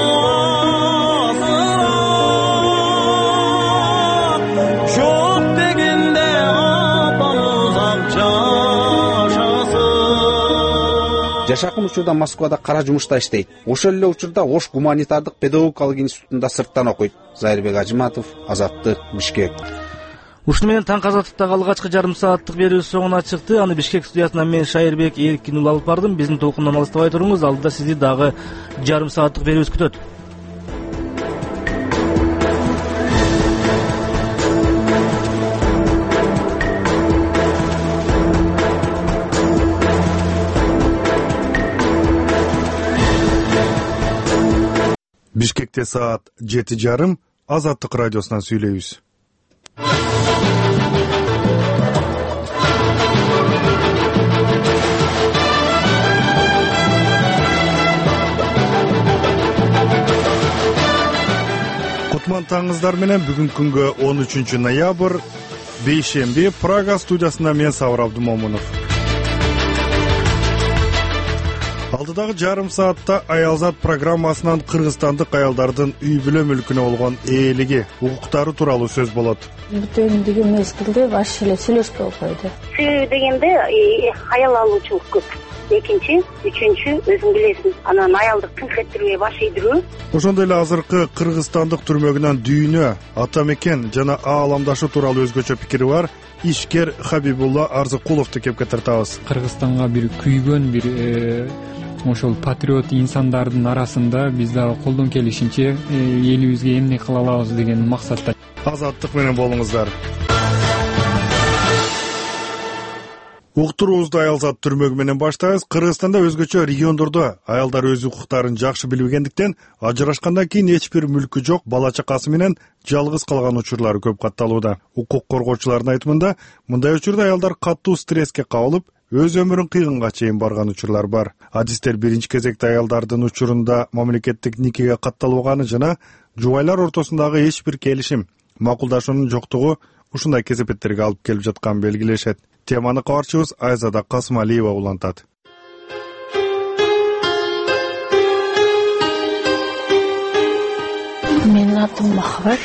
Speaker 20: Жашакын учурда Москвада кара жумушта иштейт. Ошол эле учурда Ош гуманитардык педагогикалык институтунда сырттан окуйт. Зайырбек Ажыматов, Азаттык, Бишкек.
Speaker 1: Ушуну менен таң Азаттыктагы алгачкы жарым сааттык берүүбүз соңуна чыкты. Аны Бишкек студиясынан мен Шайырбек Эркин уулу алып бардым. Биздин толкундан алыстабай туруңуз. Алдыда сизди дагы жарым сааттык берүүбүз күтөт.
Speaker 12: Бишкекте саат жети жарым Азаттык радиосунан сүйлөйбүз. Кутман таңыздар менен бүгүн күнгө он үчүнчү ноябрь бейшемби Прага студиясында мен Сабыр Абдумомунов. Алдыдагы жарым саатта Аялзат программасынан кыргызстандык аялдардын үй бүлө мүлкүнө болгон ээлиги, укуктары тууралуу сөз болот.
Speaker 4: Бүтөндүгү мезгилде баш эле сүйлөшпөй койду.
Speaker 6: Себеби дегенде аял алуучулук көп. Экинчи, үчүнчү өзүң билесиң, анан аялды кынхеттирбей баш ийдирүү.
Speaker 12: Ошондой эле азыркы кыргызстандык түрмөгүнөн дүйнө, ата мекен жана ааламдашы тууралуу өзгөчө пикири бар ишкер Хабибулла Арзыкуловду кепке тартабыз.
Speaker 7: Кыргызстанга бир күйгөн бир ошол патриот инсандардын арасында биз дагы колдон келишинче элибизге эмне кыла алабыз деген максатта.
Speaker 12: Азаттык менен болуңуздар. Уктуруубузду Аялзат түрмөгү менен баштайбыз. Кыргызстанда өзгөчө региондордо аялдар өз укуктарын жакшы билбегендиктен ажырашкандан кийин эч бир мүлкү жок бала чакасы менен жалгыз калган учурлары көп катталууда. Укук коргоочулардын айтымында, мындай учурда аялдар катуу стресске кабылып, өз өмүрүн кыйганга чейин барган учурлар бар. Адистер биринчи кезекте аялдардын учурунда мамлекеттик никеге катталбаганы жана жубайлар ортосундагы эч бир келишим, макулдашуунун жоктугу ушундай кесепеттерге алып келип жатканын белгилешет. Теманы кабарчыбыз Айзада Касымалиева улантат.
Speaker 4: Менин атым Махабат.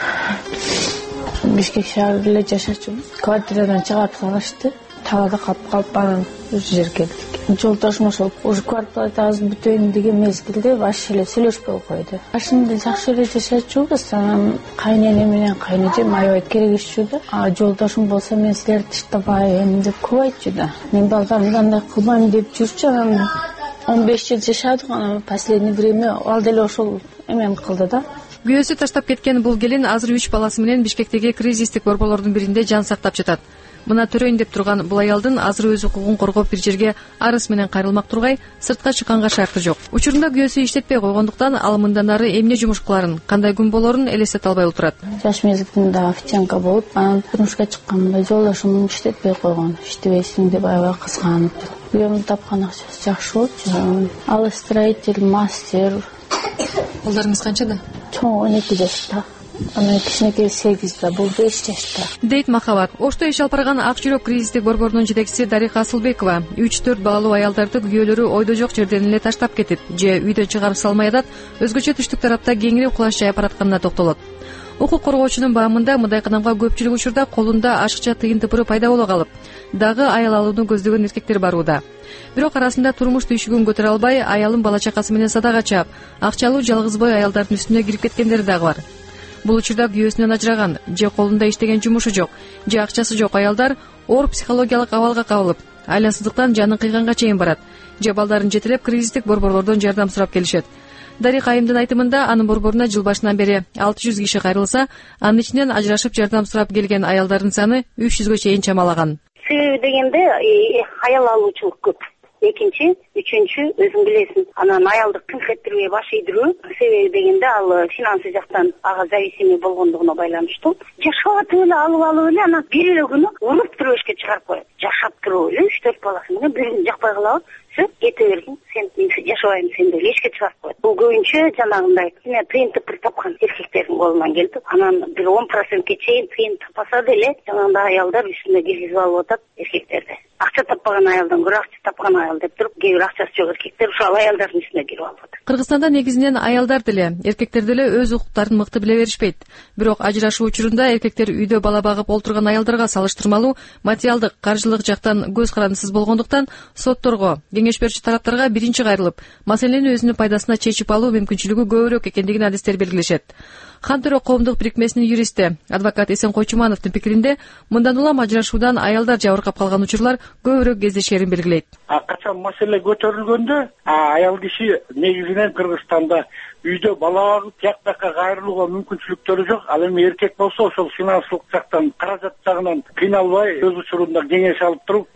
Speaker 4: Бишкек шаарында жашачумун. Квартирадан чыгарып салышты. Талада калып калып анан ушул жерге келдик. Жолдошум ошол уже квартирабыз бүтөйүн деген мезгилде баш эле сүйлөшпөй койду. Башында жакшы эле жашачубуз, анан кайнене менен кайнежем аябай керегишчү да. А жолдошум болсо мен силерди таштабайм деп көп айтчу да. Мен балдарымды андай кылбайм деп жүрчү, анан он беш жыл жашадык, анан последний время ал деле ошол эмем кылды да.
Speaker 24: Күйөөсү таштап кеткен бул келин азыр үч баласы менен Бишкектеги кризистик борборлордун биринде жан сактап жатат. Мына төрөйүн деп турган бул аялдын азыр өз укугун коргоп бир жерге арыз менен кайрылмак тургай сыртка чыкканга шарты жок. Учурунда күйөөсү иштетпей койгондуктан ал мындан ары эмне жумуш кыларын, кандай күн болорун элестете албай отурат.
Speaker 4: Жаш мезгилимде официантка болуп, анан турмушка чыкканымда жолдошум иштетпей койгон. Иштебейсиң деп аябай кызганып. Күйөөмдүн тапкан акчасы жакшы болчу. Ал строитель, мастер.
Speaker 24: Балдарыңыз канчада?
Speaker 4: Чоң он эки жашта. Анан кичинекей сегизде, бул беш жашта.
Speaker 24: Дейт Махабат. Ошто иш алып барган Ак жүрөк кризистик борборунун жетекчиси Дариха Асылбекова үч төрт балалуу аялдарды күйөөлөрү ойдо жок жерден эле таштап кетип, же үйдөн чыгарып салмай атат, өзгөчө түштүк тарапта кеңири уклаш жайып баратканына токтолот. Укук коргоочунун баамында мындай кадамга көпчүлүк учурда колунда ашыкча тыйын тыпыры пайда боло калып, дагы аял алууну көздөгөн эркектер барууда. Бирок арасында турмуш түйшүгүн көтөрө албай, аялын бала чакасы менен садага чаап, акчалуу жалгыз бой аялдардын үстүнө кирип кеткендери дагы бар. Бул учурда күйөөсүнөн ажыраган, же колунда иштеген жумушу жок, же акчасы жок аялдар оор психологиялык абалга кабылып, айласыздыктан жанын кыйганга чейин барат, же балдарын жетелеп кризистик борборлордон жардам сурап келишет. Дарик Айымдын айтымында, анын борборуна жыл башынан бери алты жүз киши кайрылса, анын ичинен ажырашып жардам сурап келген аялдардын саны үч жүзгө чейин чамалаган.
Speaker 6: Себеби дегенде аял алуучулук көп. Экинчи, үчүнчү өзүң билесиң, анан аялды кынхеттирбей баш ийдирүү. Себеби дегенде ал финансы жактан ага зависимый болгондугуна байланыштуу. Жашап атып эле алып алып эле анан бир эле күнү уруп туруп эшикке чыгарып коет. Жашап туруп эле үч төрт баласы менен бирин жакпай калабы, сөп кете бергин, сен мен жашабайм сен деп эшикке чыгарып коет. Бул көбүнчө жанагындай кичине тыйын тыпыр тапкан эркектердин колунан келди. Анан бир он процентке чейин тыйын таппаса деле жанагындай аялдар үстүнө киргизип алып атат эркектерди. Акча таппаган аялдан көрө акча тапкан аял деп туруп, кээ бир акчасы жок эркектер ушул аялдардын үстүнө кирип алып атат.
Speaker 24: Кыргызстанда негизинен аялдар деле, эркектер деле өз укуктарын мыкты биле беришпейт. Бирок ажырашуу учурунда эркектер үйдө бала багып олтурган аялдарга салыштырмалуу материалдык, каржылык жактан көз карандысыз болгондуктан сотторго, кеңеш берүүчү тараптарга биринчи кайрылып, маселени өзүнүн пайдасына чечип алуу мүмкүнчүлүгү көбүрөөк экендигин адистер белгилешет. Хантөрө коомдук бирикмесинин юристи, адвокат Эсен Койчумановдун пикиринде, мындан улам ажырашуудан аялдар жабыркап калган учурлар көбүрөөк кездешерин белгилейт.
Speaker 25: Качан маселе көтөрүлгөндө, аял киши негизинен Кыргызстанда үйдө бала багып, тияк бакка кайрылууга мүмкүнчүлүктөрү жок. Ал эми эркек болсо, ошол финансылык жактан, каражат жагынан кыйналбай, өз учурунда кеңеш алып туруп, и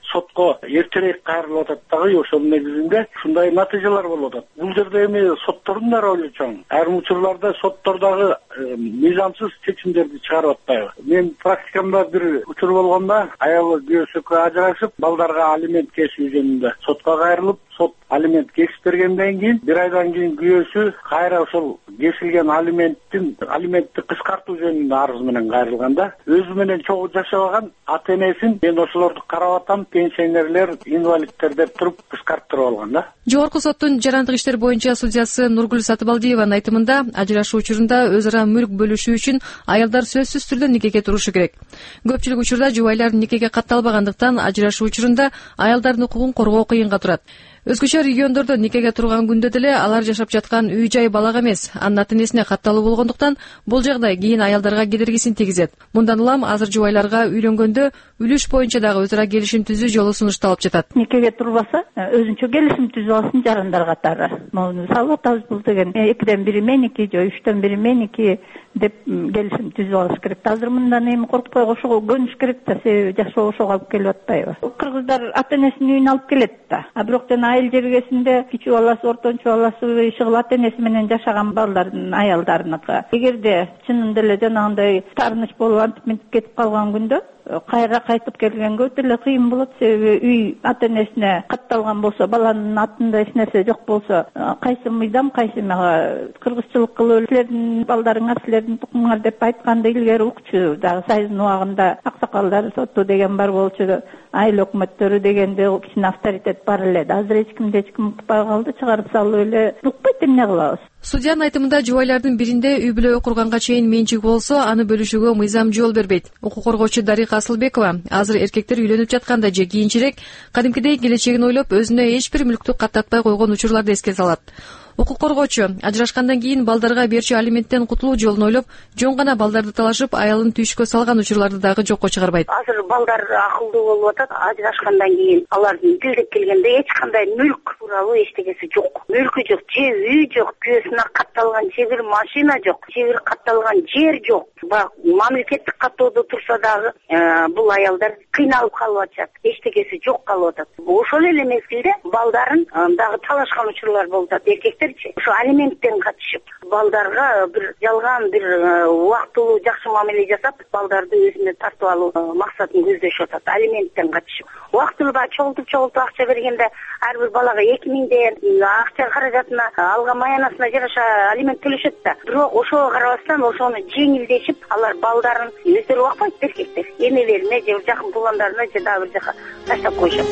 Speaker 25: сотко эртерээк кайрылып атат дагы. Ошонун негизинде ушундай натыйжалар болуп атат. Бул жерде эми соттордун да ролу чоң. Айрым учурларда соттор дагы мыйзамсыз чечимдерди чыгарып атпайбы. Мен практикамда бир учур болгондо аялы күйөөсү ажырашып, балдарга алимент кесүү жөнүндө сотко кайрылып, сот алимент кесип бергенден кийин бир айдан кийин күйөөсү кайра ошол кесилген алименттин алиментти кыскартуу жөнүндө арыз менен кайрылган да. Өзү менен чогуу жашабаган ата энесин мен ошолорду карап атам, пенсионерлер, инвалидтер деп туруп кыскарттырып алган да.
Speaker 24: Жогорку соттун жарандык иштер боюнча судьясы Нургүл Сатыбалдиеванын айтымында, ажырашуу учурунда өз ара мүлк бөлүшүү үчүн аялдар сөзсүз түрдө никеге турушу керек. Көпчүлүк учурда жубайлар никеге катталбагандыктан ажырашуу учурунда аялдардын укугун коргоо кыйынга турат. Өзгөчө региондордо никеге турган күндө деле алар жашап жаткан үй жай балага эмес, анын ата энесине катталуу болгондуктан бул жагдай кийин аялдарга кедергисин тийгизет. Мындан улам азыр жубайларга үйлөнгөндө үлүш боюнча дагы өз ара келишим түзүү жолу сунушталып жатат.
Speaker 2: Никеге турбаса, өзүнчө келишим түзүп алсын жарандар катары. Муну салып атабыз бул деген экиден бири меники же үчтөн бири меники деп келишим түзүп алыш керек. Азыр мындан эми коркпой ошого көнүш керек да, себеби жашоо ошого алып келип атпайбы. Кыргыздар ата энесинин үйүнө алып келет да. А бирок жана айыл жергесинде кичүү баласы, ортончу баласы ишигил ата энеси менен жашаган балдардын аялдарыныкы. Эгерде чынында эле жанагындай таарыныч болуп антип мынтип кетип калган күндө кайра кайтып келгенге өтө эле кыйын болот. Себеби үй ата энесине катталган болсо, баланын атында эч нерсе жок болсо, кайсы мыйзам, кайсы мага кыргызчылык кылып силердин балдарыңар, силердин тукумуңар деп айтканды илгери укчу. Дагы Союздун убагында аксакалдар соту деген бар болчу, айыл өкмөттөрү дегенде кичине авторитет бар эле. Азыр эч кимди эч ким укпай калды, чыгарып салып эле укпайт, эмне кылабыз?
Speaker 24: Судьянын айтымында жубайлардын биринде үй бүлө курганга чейин менчик болсо, аны бөлүшүүгө мыйзам жол бербейт. Укук коргоочу Дарика Асылбекова азыр эркектер үйлөнүп жатканда же кийинчерээк кадимкидей келечегин ойлоп өзүнө эч бир мүлктү каттатпай койгон учурларды эске салат. Укук коргоочу ажырашкандан кийин балдарга берчү алименттен кутулуу жолун ойлоп, жөн гана балдарды талашып, аялын түйшкө салган учурларды дагы жокко чыгарбайт.
Speaker 6: Азыр балдар акылдуу болуп атат. Ажырашкандан кийин алардын тилдеп келгенде эч кандай мүлк тууралуу эчтегеси жок. Мүлкү жок, же үй жок, күйөөсүнө катталган же бир машина жок, же бир катталган жер жок. Мамлекеттик каттоодо турса дагы бул аялдар кыйналып калып атышат. Эчтегеси жок калып атат. Ошол эле мезгилде балдарын дагы талашкан учурлар болуп атат. Эркектер ошо алименттен катышып, балдарга бир жалган бир убактылуу жакшы мамиле жасап, балдарды өзүнө тартып алуу максатын көздөшүп атат. Алименттен катышып, убактылуу чогултуп чогултуп акча бергенде ар бир балага эки миңден акча каражатына, алган маянасына жараша алимент төлөшөт да. Бирок ошого карабастан ошону жеңилдешип, алар балдарын өздөрү бакпайт, эркектер энелерине же жакын туугандарына же дагы бир жака таштап коюшат.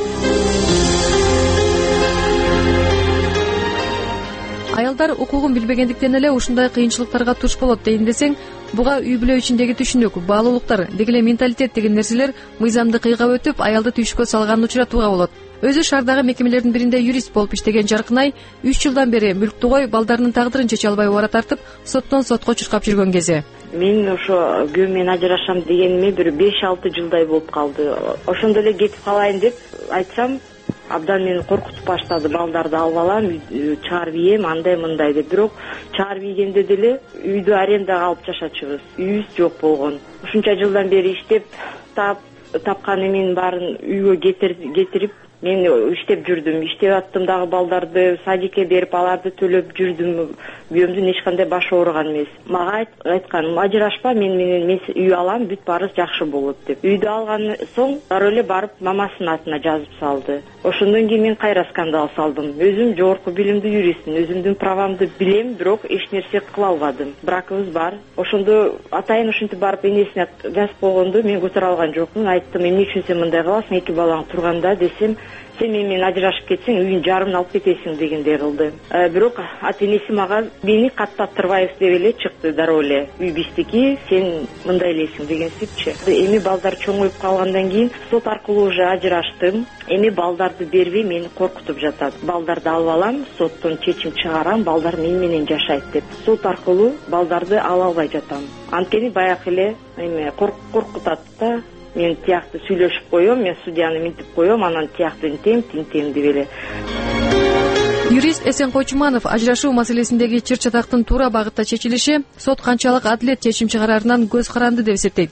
Speaker 24: Аялдар укугун билбегендиктен эле ушундай кыйынчылыктарга туш болот дейин десең, буга үй бүлө ичиндеги түшүнүк, баалуулуктар, деги эле менталитет деген нерселер мыйзамды кыйгап өтүп, аялды түйшкө салганын учуратууга болот. Өзү шаардагы мекемелердин биринде юрист болуп иштеген Жаркынай үч жылдан бери мүлктү кой балдарынын тагдырын чече албай убара тартып, соттон сотко чуркап жүргөн кези.
Speaker 3: Мен ошо күйөөм менен ажырашам дегениме бир беш алты жылдай болуп калды. Ошондо эле кетип калайын деп айтсам, абдан мени коркутуп баштады. Балдарды алып алам, чыгарып ийем, андай мындай деп. Бирок чыгарып ийгенде деле үйдү арендага алып жашачубуз. Үйүбүз жок болгон. Ушунча жылдан бери иштеп, тап тапкан эменин баарын үйгө кетирип, мен иштеп жүрдүм. Иштеп аттым дагы балдарды садикке берип, аларды төлөп жүрдүм. Күйөөмдүн эч кандай башы ооруган эмес. Мага айткан, ажырашпа, мен менен мен үй алам, бүт баарыбыз жакшы болот деп. Үйдү алган соң дароо эле барып мамасынын атына жазып салды. Ошондон кийин мен кайра скандал салдым. Өзүм жогорку билимдүү юристмин, өзүмдүн правамды билем, бирок эч нерсе кыла албадым. Бракыбыз бар. Ошондо атайын ушинтип барып энесине жазып койгондо мен көтөрө алган жокмун. Айттым, эмне үчүн сен мындай кыласың, эки балаң турганда десем, сен менен ажырашып кетсең, үйүн жарымын алып кетесиң дегендей кылды. Бирок ата энеси мага мени каттаттырбайбыз деп эле чыкты дароо эле. Үй биздики, сен мындай элесиң дегенсипчи. Эми балдар чоңоюп калгандан кийин сот аркылуу уже ажыраштым. Эми балдарды бербей мени коркутуп жатат. Балдарды алып алам, соттон чечим чыгарам, балдар мен менен жашайт деп. Сот аркылуу балдарды ала албай жатам. Анткени баягы эле эме коркутат да. Мен тиякты сүйлөшүп коем, мен судьяны минтип коем, анан тиякты интем, тинтем деп эле.
Speaker 24: Юрист Эсен Койчуманов ажырашуу маселесиндеги чыр-чатактын туура багытта чечилиши сот канчалык адилет чечим чыгарарынан көз каранды деп эсептейт.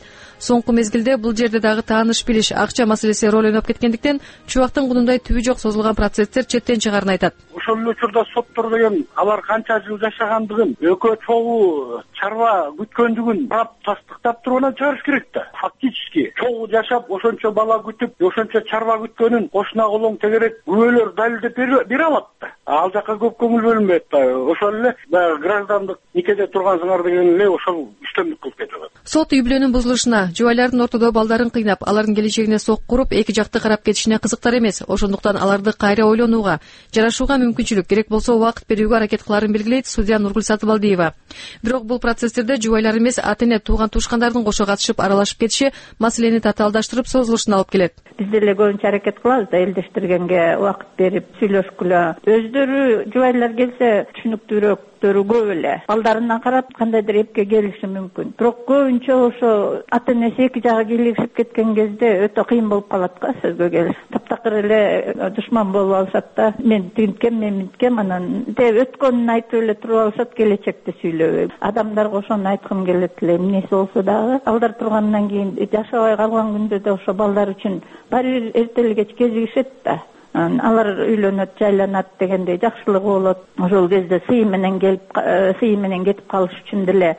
Speaker 24: Соңку мезгилде бул жерде дагы тааныш билиш, акча маселеси роль ойноп кеткендиктен чубактын кудундай түбү жок созулган процесстер четтен чыгаарын айтат.
Speaker 25: Ошол эле учурда соттор деген алар канча жыл жашагандыгын, экөө чогуу чарба күткөндүгүн барып тастыктап туруп анан чыгарыш керек да. Фактически чогуу жашап, ошончо бала күтүп, ошончо чарба күткөнүн кошуна колоң тегерек күбөлөр далилдеп бере алат да. Ал жака көп көңүл бөлүнбөйт да. Ошол эле баягы граждандык никеде тургансыңар деген эле ошол үстөмдүк кылып кетип атат.
Speaker 24: Сот үй бүлөнүн бузулушуна, жубайлардын ортодо балдарын кыйнап, алардын келечегине сок куруп, эки жакты карап кетишине кызыктар эмес. Ошондуктан аларды кайра ойлонууга, жарашууга мүмкүнчүлүк, керек болсо убакыт берүүгө аракет кыларын белгилейт судья Нургүл Сатыбалдиева. Бирок бул процесстерде жубайлар эмес, ата-эне, тууган туушкандардын кошо катышып, аралашып кетиши маселени татаалдаштырып, созулушуна алып келет.
Speaker 2: Биз деле көбүнчө аракет кылабыз да, элдештиргенге убакыт берип сүйлөшкүлө. Өздөрү жубайлар келсе түшүнүктүүрөөк көп эле. Балдарынан карап кандайдыр эпке келиши мүмкүн. Бирок көбүнчө ошо ата-энеси эки жагы кийлигишип кеткен кезде өтө кыйын болуп калат да сөзгө келиш. Таптакыр эле душман болуп алышат да. Мен тинткем, мен минткем, анан деп өткөнүн айтып эле туруп алышат, келечекти сүйлөбөй. Адамдарга ошону айткым келет эле. Эмнеси болсо дагы балдар тургандан кийин жашабай калган күндө да ошо балдар үчүн баары бир эртели кеч кезигишет да. Алар үйлөнөт, жайланат дегендей жакшылыгы болот. Ошол кезде сый менен келип, сый менен кетип калыш үчүн деле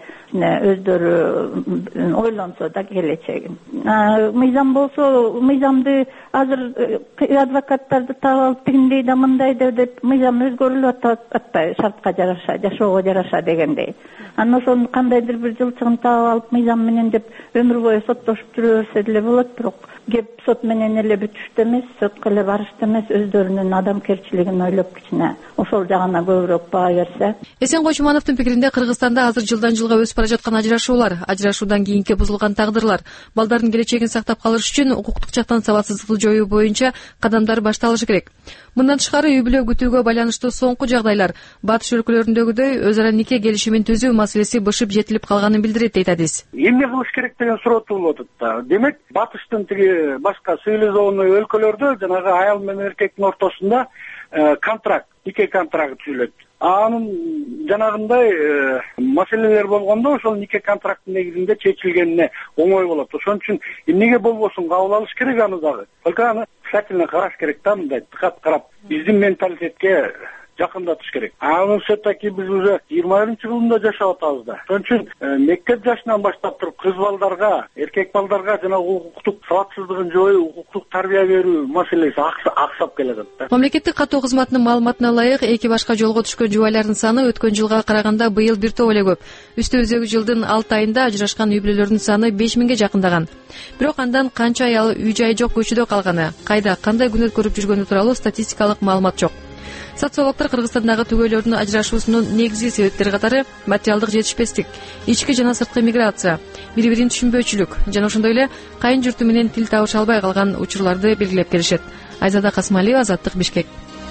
Speaker 2: өздөрү ойлонсо да келечегин. Мыйзам болсо, мыйзамды азыр адвокаттарды таап алып тигиндей да мындай деп мыйзам өзгөрүлүп атпайбы, шартка жараша, жашоого жараша дегендей. Анан ошону кандайдыр бир жылчыгын таап алып мыйзам менен деп өмүр бою соттошуп жүрө берсе деле болот, бирок кеп сот менен эле бүтүштү эмес, сотко эле барышты эмес, өздөрүнүн адамкерчилигин ойлоп кичине ошол жагына көбүрөөк баа берсе.
Speaker 24: Эсен Койчумановдун пикиринде Кыргызстанда азыр жылдан жылга өсүп бара жаткан ажырашуулар, ажырашуудан кийинки бузулган тагдырлар, балдардын келечегин сактап калыш үчүн укуктук жактан сабатсыздыкты жоюу боюнча кадамдар башталышы керек. Мындан тышкары үй бүлө күтүүгө байланыштуу соңку жагдайлар батыш өлкөлөрүндөгүдөй өз ара нике келишимин түзүү маселеси бышып жетилип калганын билдирет, дейт адис.
Speaker 25: Эмне кылыш керек деген суроо туулуп атат да. Демек, батыштын тиги башка цивилизованный өлкөлөрдө жанагы аял менен эркектин ортосунда контракт, нике контракт түзүлөт. Анын жанагындай маселелер болгондо ошол нике контракттын негизинде чечилгенине оңой болот. Ошон үчүн эмнеге болбосун кабыл алыш керек аны дагы. Только аны тщательно караш керек да, мындай диккат карап, биздин менталитетке жакындатыш керек. Анын все-таки биз уже жыйырма биринчи кылымда жашап атабыз да. Ошон үчүн мектеп жашынан баштап туруп кыз балдарга, эркек балдарга жана укуктук сабатсыздыгын жоюу, укуктук тарбия берүү маселеси аксап келатат да.
Speaker 24: Мамлекеттик каттоо кызматынын маалыматына ылайык, эки башка жолго түшкөн жубайлардын саны өткөн жылга караганда быйыл бир топ эле көп. Үстүбүздөгү жылдын алты айында ажырашкан үй бүлөлөрдүн саны беш миңге жакындаган. Бирок андан канча аял үй жайы жок көчөдө калганы, кайда кандай күнөт көрүп жүргөнү тууралуу статистикалык маалымат жок. Социологдор Кыргызстандагы түгөйлөрдүн ажырашуусунун негизги себептери катары материалдык жетишпестик, ички жана сырткы миграция, бири-бирин түшүнбөөчүлүк жана ошондой эле кайын журту менен тил табыша албай калган учурларды белгилеп келишет. Айзада Касмалиева, Азаттык, Бишкек.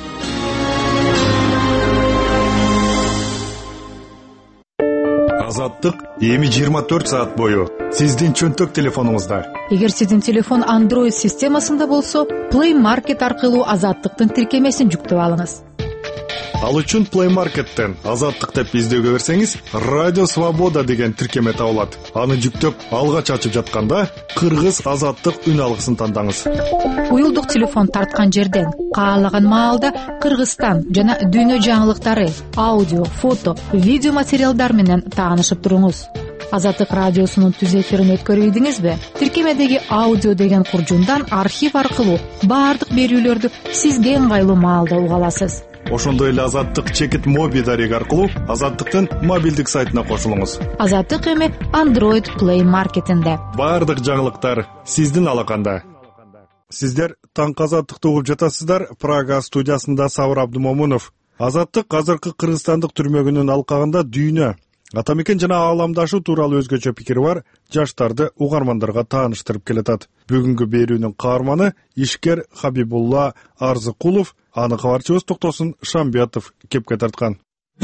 Speaker 12: Азаттык эми жыйырма төрт саат бою сиздин чөнтөк телефонуңузда.
Speaker 5: Эгер сиздин телефон Android системасында болсо, Play Market аркылуу Азаттыктын тиркемесин жүктөп алыңыз.
Speaker 12: Ал үчүн Play Market'тен Азаттык деп издөөгө берсеңиз, Радио Свобода деген тиркеме табылат. Аны жүктөп, алгач ачып жатканда Кыргыз Азаттык үн алгысын тандаңыз.
Speaker 5: Уюлдук телефон тарткан жерден каалаган маалда Кыргызстан жана дүйнө жаңылыктары, аудио, фото, видео материалдар менен таанышып туруңуз. Азаттык радиосунун түз эфирин өткөрүбүдүңүзбү? Тиркемедеги аудио деген куржундан архив аркылуу баардык берүүлөрдү сизге ыңгайлуу маалда уга аласыз.
Speaker 12: Ошондой эле Азаттык чекит моби дареги аркылуу Азаттыктын мобилдик сайтына кошулуңуз.
Speaker 5: Азаттык эми Android Play Market'инде.
Speaker 12: Баардык жаңылыктар сиздин алаканда. Сиздер таңкы Азаттыкты угуп жатасыздар. Прага студиясында Сабыр Абдумомунов. Азаттык азыркы кыргызстандык түрмөгүнүн алкагында дүйнө, атамекен жана ааламдашуу тууралуу өзгөчө пикири бар жаштарды угармандарга тааныштырып келатат. Бүгүнкү берүүнүн каарманы ишкер Хабибулла Арзыкулов, аны кабарчыбыз Токтосун Шамбиятов кепке тарткан.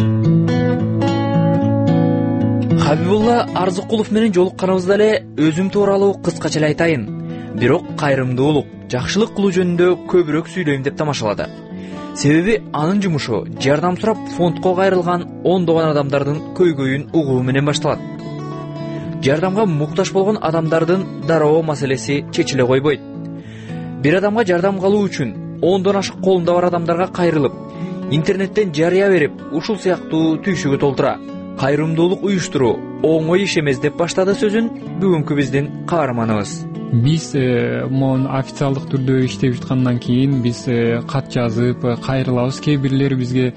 Speaker 8: Хабибулла Арзыкулов менен жолукканыбызда эле өзүм тууралуу кыскача эле айтайын. Бирок кайрымдуулук, жакшылык кылуу жөнүндө көбүрөөк сүйлөйм деп тамашалады. Себеби анын жумушу жардам сурап фондко кайрылган ондогон адамдардын көйгөйүн угуу менен башталат. жардамга муктаж болгон адамдардын дароо маселеси чечиле койбойт. Бир адамга жардам кылуу үчүн ондон ашык колунда бар адамдарга кайрылып, интернеттен жарыя берип, ушул сыяктуу түйшүгү толтура. Кайрымдуулук уюштуруу оңой иш эмес деп баштады сөзүн бүгүнкү биздин каарманыбыз.
Speaker 7: Биз могу официалдык түрдө иштеп жаткандан кийин биз кат жазып кайрылабыз. Кээ бирлери бизге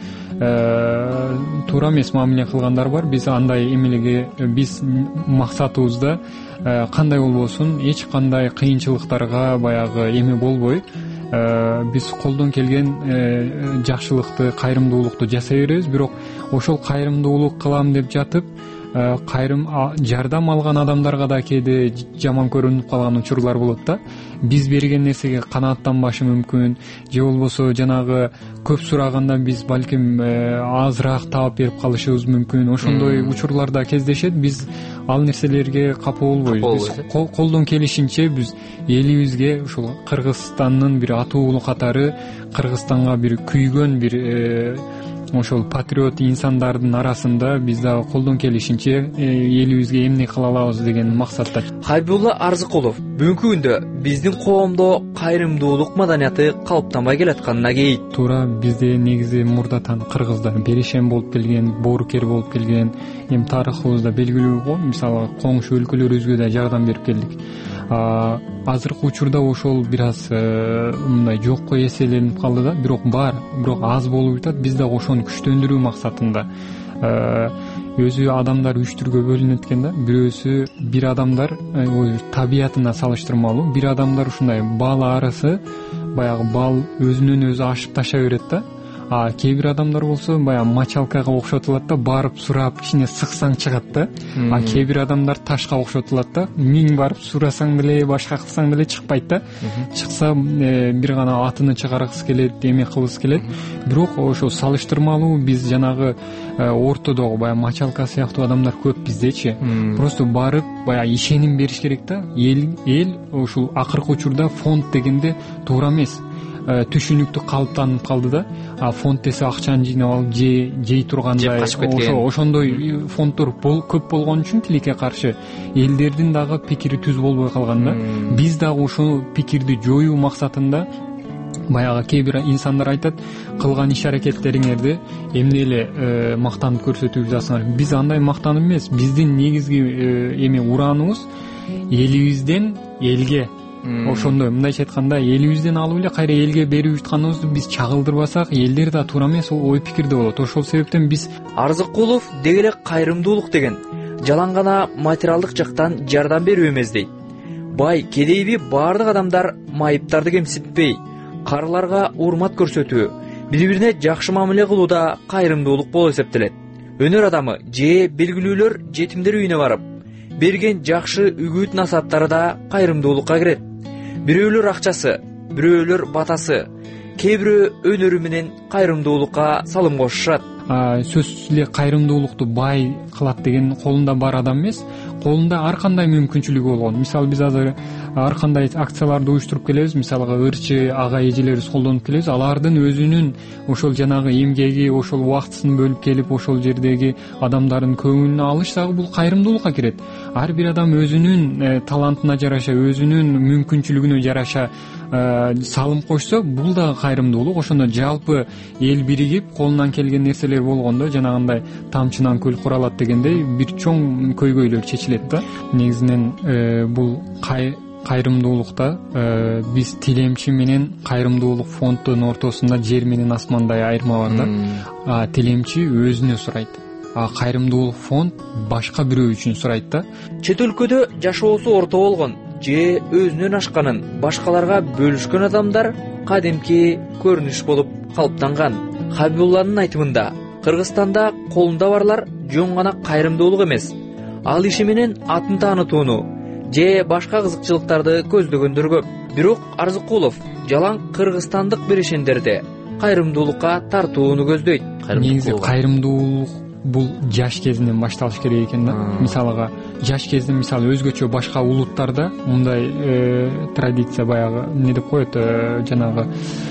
Speaker 7: туура эмес мамиле кылгандар бар. Биз андай эмелеге биз максатыбызда кандай болбосун эч кандай кыйынчылыктарга баягы эме болбой биз колдон келген жакшылыкты, кайрымдуулукту жасай беребиз. Бирок ошол кайрымдуулук кылам деп жатып кайрым жардам алган адамдарга да кээде жаман көрүнүп калган учурлар болот да. Биз берген нерсеге канааттанбашы мүмкүн, же болбосо жанагы көп сураганда биз балким азыраак таап берип калышыбыз мүмкүн. Ошондой учурларда кездешет. Биз ал нерселерге капа болбойбуз. Биз колдон келишинче биз элибизге ушул Кыргызстандын бир атуулу катары Кыргызстанга бир күйгөн бир ошол патриот инсандардын арасында биз дагы колдон келишинче элибизге эмне кыла алабыз деген максатта.
Speaker 8: Хабибулла Арзыкулов бүгүнкү күндө биздин коомдо кайрымдуулук маданияты калыптанбай келатканына кейит.
Speaker 7: Туура, бизде негизи мурдатан кыргыздар берешен болуп келген, боорукер болуп келген, эми тарыхыбызда белгилүү го. Мисалы коңшу өлкөлөрүбүзгө да жардам берип келдик. Азыркы учурда ошол бир аз мындай жокко эселенип калды да, бирок бар, бирок аз болуп жатат. Биз дагы ошону күчтөндүрүү максатында өзү адамдар үч түргө бөлүнөт экен да. Бирөөсү бир адамдар табиятына салыштырмалуу, бир адамдар ушундай бал арысы, баягы бал өзүнөн өзү ашып таша берет да. А кээ бир адамдар болсо баягы мочалкага окшотулат да, барып сурап кичине сыксаң чыгат да. А кээ бир адамдар ташка окшотулат да, миң барып сурасаң деле, башка кылсаң деле чыкпайт да. Чыкса бир гана атыны чыгаргысы келет, эме кылгысы келет. Бирок ошо салыштырмалуу биз жанагы ортодогу баягы мочалка сыяктуу адамдар көп биздечи. Просто барып баягы ишеним бериш керек да. Эл эл ушул акыркы учурда фонд дегенде туура эмес. Түшүнүктүү калыптанып калды да. А фонд десе акчаны жыйнап алып же жей тургандай, ошо ошондой фонддор көп болгон үчүн тилекке каршы элдердин дагы пикири түз болбой калган да. Биз дагы ошол пикирди жоюу максатында баягы кээ бир инсандар айтат, кылган иш аракеттериңерди эмне эле мактанып көрсөтүп жасаңар. Биз андай мактанып эмес, биздин негизги эме урааныбыз элибизден элге. Ошондой мындайча айтканда элибизден алып эле кайра элге берип жатканыбызды биз чагылдырбасак, элдер да туура эмес ой пикирде болот. Ошол себептен биз
Speaker 8: Арзыкулов деги эле кайрымдуулук деген жалаң гана материалдык жактан жардам берүү эмес дейт. Бай, кедейби баардык адамдар майыптарды кемситпей, карыларга урмат көрсөтүү, бири-бирине жакшы мамиле кылуу да кайрымдуулук болуп эсептелет. Өнөр адамы же белгилүүлөр жетимдер үйүнө барып берген жакшы үгүт насааттары да кайрымдуулукка кирет. Бирөөлөр акчасы, бирөөлөр батасы, кээ бирөө өнөрү менен кайрымдуулукка салым кошушат.
Speaker 7: Сөзсүз эле кайрымдуулукту бай кылат деген колунда бар адам эмес, колунда ар кандай мүмкүнчүлүгү болгон. Мисалы биз азыр ар кандай акцияларды уюштуруп келебиз, мисалга ырчы ага эжелерибиз колдонуп келебиз. Алардын өзүнүн ошол жанагы эмгеги, ошол убактысын бөлүп келип ошол жердеги адамдардын көңүлүн алыш дагы бул кайрымдуулукка кирет. Ар бир адам өзүнүн талантына жараша, өзүнүн мүмкүнчүлүгүнө жараша салым кошсо, бул да кайрымдуулук. Ошондо жалпы эл биригип колунан келген нерселер болгондо жанагындай тамчынан көл куралат дегендей бир чоң көйгөйлөр чечилет да. Негизинен бул кайрымдуулукта биз тилемчи менен кайрымдуулук фонддун ортосунда жер менен асмандай айырма бар да. Тилемчи өзүнө сурайт, а кайрымдуулук фонд башка бирөө үчүн сурайт да.
Speaker 8: Чет өлкөдө жашоосу орто болгон же өзүнөн ашканын башкаларга бөлүшкөн адамдар кадимки көрүнүш болуп калыптанган. Хабибулланын айтымында Кыргызстанда колунда барлар жөн гана кайрымдуулук эмес, ал иши менен атын таанытууну же башка кызыкчылыктарды көздөгөндөр көп. Бирок Арзыкулов жалаң кыргызстандык берешендерди кайрымдуулукка тартууну көздөйт.
Speaker 7: Негизи кайрымдуулук бул жаш кезинен башталыш керек экен да. Мисалга жаш кезде мисалы өзгөчө башка улуттарда мындай традиция баягы эмне деп коет, жанагы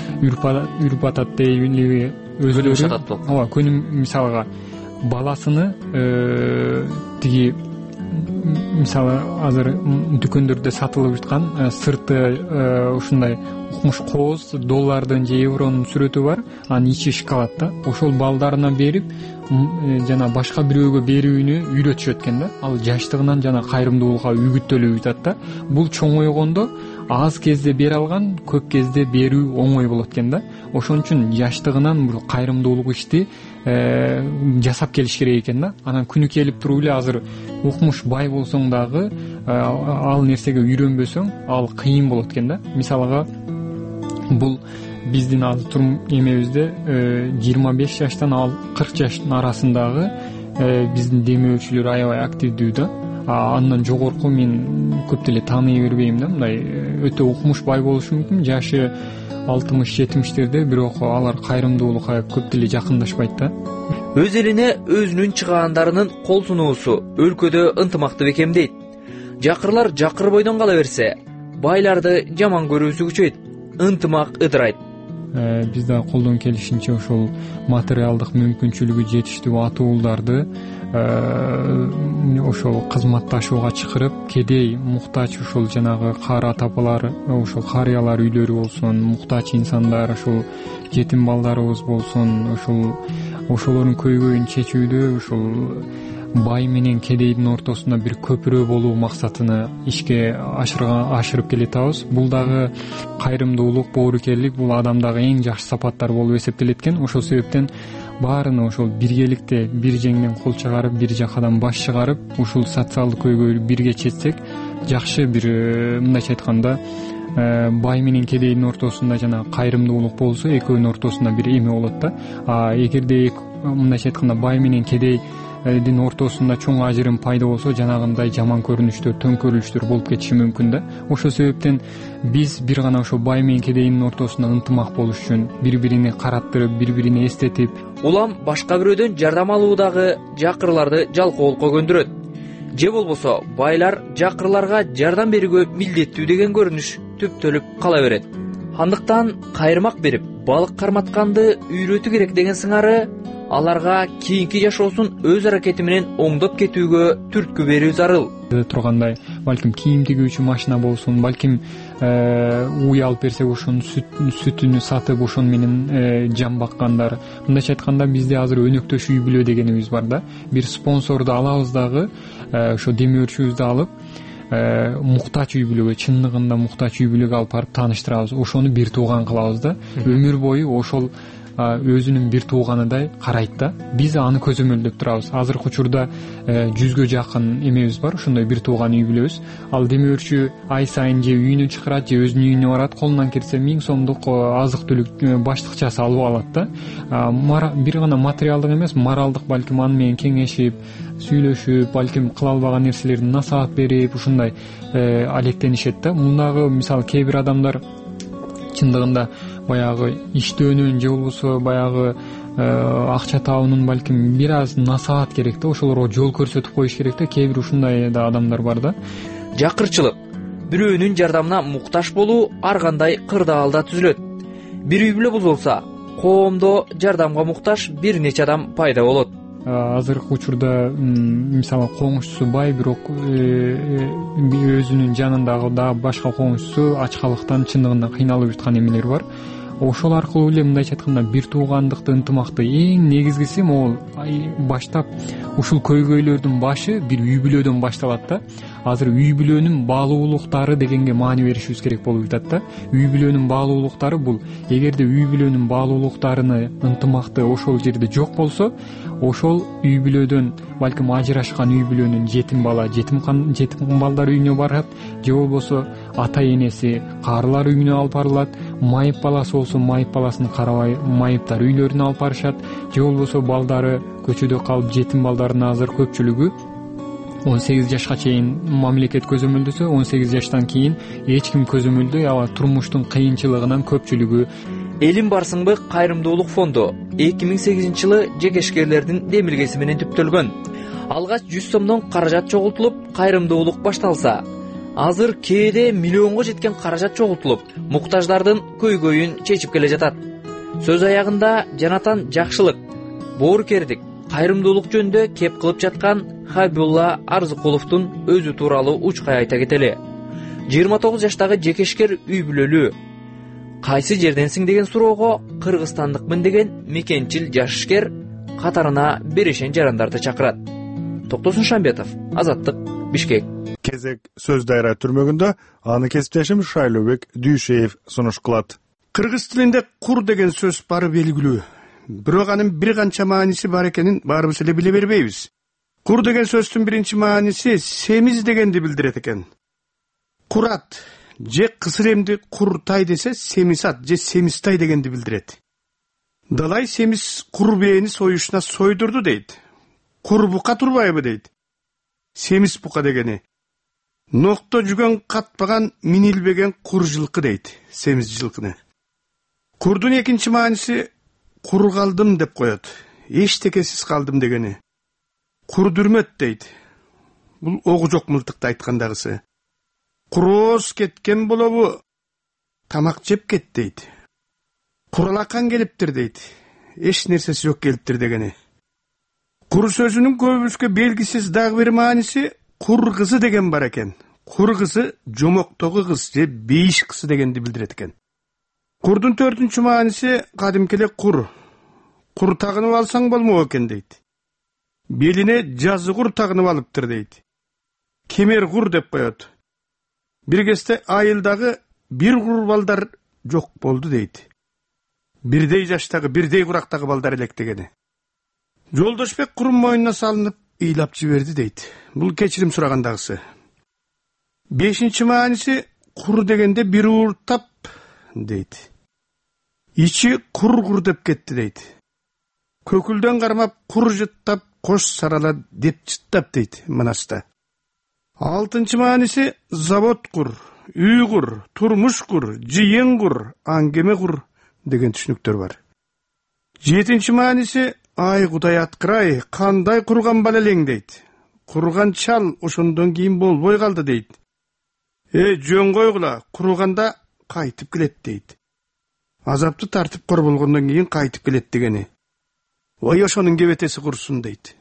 Speaker 7: үрп атат дейбиби, өзүлөрү ооба көнүм мисалга баласыны тиги мисалы азыр дүкөндөрдө сатылып жаткан сырты ушундай укмуш кооз доллардын же евронун сүрөтү бар, анын ичи шоколад да. Ошол балдарына берип жана башка бирөөгө берүүнү үйрөтүшөт экен да. Ал жаштыгынан жана кайрымдуулукка үгүттөлүп жатат да. Бул чоңойгондо аз кезде бере алган, көп кезде берүү оңой болот экен да. Ошон үчүн жаштыгынан бул кайрымдуулук ишти жасап келиш керек экен да. Анан күнү келип туруп эле азыр укмуш бай болсоң дагы ал нерсеге үйрөнбөсөң ал кыйын болот экен да. Мисалга бул биздин азыр турум эмебизде жыйырма беш жаштан ал кырк жаштын арасындагы биздин демөөрчүлөр аябай активдүү да. Андан жогорку мен көп деле тааный бербейм да. Мындай өтө укмуш бай болушу мүмкүн, жашы алтымыш жетимиштерде, бирок алар кайрымдуулукка көп деле жакындашпайт да.
Speaker 8: Өз элине өзүнүн чыгаандарынын кол сунуусу өлкөдө ынтымакты бекемдейт. Жакырлар жакыр бойдон кала берсе, байларды жаман көрүүсү күчөйт, ынтымак ыдырайт.
Speaker 7: Биз да колдон келишинче ошол материалдык мүмкүнчүлүгү жетиштүү ата уулдарды ошол кызматташууга чакырып, кедей, муктач ошол жанагы кары ата апалар, ошол карыялар үйлөрү болсун, муктач инсандар, ошол жетим балдарыбыз болсун, ошол ошолордун көйгөйүн чечүүдө ошол бай менен кедейдин ортосунда бир көпүрө болуу максатыны ишке ашырып келатабыз. Бул дагы кайрымдуулук, боорукерлик, бул адамдагы эң жакшы сапаттар болуп эсептелет экен. Ошол себептен баарына ошол биргеликте бир жеңден кол чыгарып, бир жакадан баш чыгарып, ушул социалдык көйгөйдү бирге чечсек, жакшы бир, мындайча айтканда, бай менен кедейдин ортосунда жана кайрымдуулук болсо, экөөнүн ортосунда бир эме болот да. А эгерде мындайча айтканда бай менен кедейдин ортосунда чоң ажырым пайда болсо, жанагындай жаман көрүнүштөр, төңкөрүлүштөр болуп кетиши мүмкүн да. Ошол себептен биз бир гана ошо бай менен кедейдин ортосунда ынтымак болуш үчүн бири-бирине караттырып, бири-бирине эстетип,
Speaker 8: улам башка бирөөдөн жардам алуудагы жакырларды жалкоолукка көндүрөт. Же болбосо байлар жакырларга жардам берүүгө милдеттүү деген көрүнүш түптөлүп кала берет. Андыктан кайрмак берип, балык карматканды үйрөтүү керек деген сыңары аларга кийинки жашоосун өз аракети менен оңдоп кетүүгө түрткү берүү зарыл.
Speaker 7: Тургандай, балким кийим тигүүчү машина болсун, балким уй алып берсек ошонун сүтүнү сатып ошону менен жан баккандар. Мындайча айтканда бизде азыр өнөктөш үй бүлө дегенибиз бар да. Бир спонсорду алабыз дагы, ошо демөөрчүбүздү алып, муктач үй бүлөгө, чындыгында муктач үй бүлөгө алып барып тааныштырабыз. Ошону бир тууган кылабыз да. Өмүр бою ошол өзүнүн бир тууганыдай карайт да. Биз аны көзөмөлдөп турабыз. Азыркы учурда жүзгө жакын эмебиз бар, ошондой бир тууган үй бүлөбүз. Ал демөөрчү ай сайын же үйүнө чакырат, же өзүнүн үйүнө барат, колунан келсе миң сомдук азык түлүк баштыкчасы алып алат да. Бир гана материалдык эмес, моралдык, балким аны менен кеңешип, сүйлөшүп, балким кыла албаган нерселерди насаат берип, ушундай алектенишет да. Мундагы мисалы кээ бир адамдар чындыгында баягы иштөөнүн же болбосо баягы акча табуунун балким бир аз насаат керек да, ошолорго жол көрсөтүп коюш керек да. Кээ бир ушундай да адамдар бар да.
Speaker 8: Жакырчылык, бирөөнүн жардамына мукташ болуу ар кандай кырдаалда түзүлөт. Бир үй бүлө бузулса, коомдо жардамга мукташ бир нече адам пайда болот.
Speaker 7: Азыркы учурда мисалы коңшусу бай, бирок өзүнүн жанындагы да башка коңшусу ачкалыктан чындыгында кыйналып жаткан эмелер бар. Ошол аркылуу эле мындайча айтканда бир туугандыкты, ынтымакты эң негизгиси могул баштап ушул көйгөйлөрдүн башы бир үй бүлөдөн башталат да. Азыр үй бүлөнүн баалуулуктары дегенге маани беришибиз керек болуп жатат да. Үй бүлөнүн баалуулуктары бул, эгерде үй бүлөнүн баалуулуктарыны, ынтымакты ошол жерде жок болсо, ошол үй бүлөдөн балким ажырашкан үй бүлөнүн жетим бала, жетим жетим балдар үйүнө барат, же болбосо ата энеси карылар үйүнө алып барылат, майып баласы болсо майып баласын карабай майыптар үйлөрүнө алып барышат, же болбосо балдары көчөдө калып жетим балдардын азыр көпчүлүгү он сегиз жашка чейин мамлекет көзөмөлдөсө, он сегиз жаштан кийин эч ким көзөмөлдөй, аба турмуштун кыйынчылыгынан көпчүлүгү.
Speaker 8: Элим барсыңбы кайрымдуулук фонду эки миң сегизинчи жылы жекешкерлердин демилгеси менен түптөлгөн. Алгач жүз сомдон каражат чогултулуп, кайрымдуулук башталса, азыр кээде миллионго жеткен каражат чогултулуп, муктаждардын көйгөйүн чечип келе жатат. Сөз аягында жанатан жакшылык, боорукердик, кайрымдуулук жөнүндө кеп кылып жаткан Хабибулла Арзыкуловдун өзү тууралуу учкай айта кетели. жыйырма тогуз жаштагы жекешкер үй бүлөлүү. Кайсы жерденсиң деген суроого кыргызстандыкмын деген мекенчил жашкер катарына берешен жарандарды чакырат. Токтосун Шамбетов, Азаттык, Бишкек.
Speaker 12: Кезек сөз дайра түрмөгүндө аны кесиптешим Шайлообек Дүйшеев сунуш кылат.
Speaker 9: Кыргыз тилинде кур деген сөз бары белгилүү. Бирок анын бир канча мааниси бар экенин баарыбыз эле биле бербейбиз. Кур деген сөздүн биринчи мааниси семиз дегенди билдирет экен. Курат же кысыремди куртай десе семисат же семистай дегенди билдирет. Далай семиз кур бээни союшуна сойдурду дейт. Кур бука турбайбы дейт. Семиз бука дегени. Нокто жүгөн катпаган минилбеген кур жылкы дейт. Семиз жылкыны. Курдун экинчи мааниси кур калдым деп коет. Эчтекесиз калдым дегени. Курдүрмөт дейт. Бул огу жок мылтыкты айткандагысы. Курооз кеткен болобу, тамак жеп кет дейт. Куралакан келиптир дейт. Эч нерсеси жок келиптир дегени. Кур сөзүнүн көбүбүзгө белгисиз дагы бир мааниси кур кызы деген бар экен. Кур кызы жомоктогу кыз же бейиш кызы дегенди билдирет экен. Курдун төртүнчү мааниси кадимки эле кур. Кур тагынып алсаң болмок экен дейт. Белине жазы кур тагынып алыптыр дейт. Кемер кур деп коет. Бир кезде айылдагы бир кур балдар жок болду дейт. Бирдей жаштагы, бирдей курактагы балдар элек дегени. Жолдошбек курун мойнуна салынып ыйлап жиберди дейт. Бул кечирим сурагандагысы. Бешинчи мааниси кур дегенде бир ууртап дейт. Ичи кур-кур деп кетти дейт. Көкүлдөн кармап кур жыттап кош сарала деп жыттап дейт мынаста. Алтынчы мааниси завод кур, үй кур, турмуш кур, жыйын кур, аңгеме кур деген түшүнүктөр бар. Жетинчи мааниси ай кудай аткырай, кандай курган бала элең дейт. Курган чал ошондон кийин болбой калды дейт. Э, жөн койгула, курганда кайтып келет дейт. Азапты тартып кор болгондон кийин кайтып келет дегени. Ой, ошонун кебетеси курсун дейт.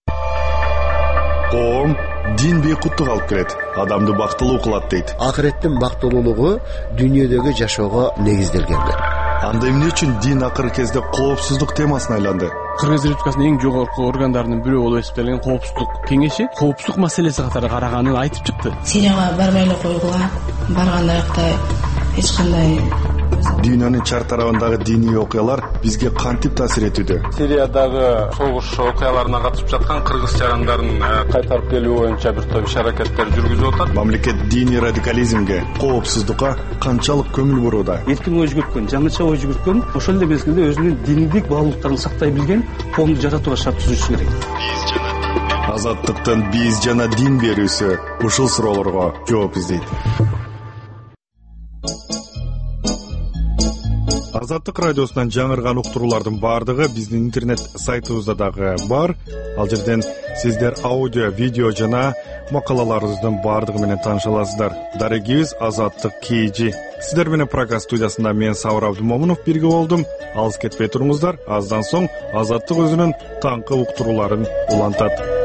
Speaker 12: Коом дин бейкуттук алып келет, адамды бактылуу кылат дейт.
Speaker 10: Акыреттин бактылуулугу дүйнөдөгү жашоого негизделгендер.
Speaker 12: Анда эмне үчүн дин акыркы кезде коопсуздук темасына айланды?
Speaker 11: Кыргыз Республикасынын эң жогорку органдарынын бирөө болуп эсептелген коопсуздук кеңеши коопсуздук маселеси катары караганын айтып чыкты.
Speaker 4: Сирияга барбай эле койгула, баргандайыкта эч кандай
Speaker 12: Дүйнөнүн чар тарабындагы диний окуялар бизге кантип таасир этүүдө?
Speaker 11: Сириядагы согуш окуяларына катышып жаткан кыргыз жарандарын кайтарып келүү боюнча бир топ иш-аракеттер жүргүзүп атат.
Speaker 12: Мамлекет диний радикализмге, коопсуздукка канчалык көңүл бурууда?
Speaker 11: Эркин ой жүгүрткөн, жаңыча ой жүгүрткөн, ошол эле мезгилде өзүнүн диндик баалуулуктарын сактай билген коомду жаратууга шарт түзүшү керек.
Speaker 12: Азаттыктын биз жана дин берүүсү ушул суроолорго жооп издейт. Азаттык радиосунан жаңырган уктуруулардын баардыгы биздин интернет сайтыбызда дагы бар. Ал жерден сиздер аудио, видео жана макалаларыбыздын баардыгы менен тааныша аласыздар. Дарегибиз Азаттык КЖ. Сиздер менен программа студиясында мен Сабыр Абдымомунов бирге болдум. Алыс кетпей туруңуздар. Аздан соң Азаттык өзүнүн таңкы уктурууларын улантат.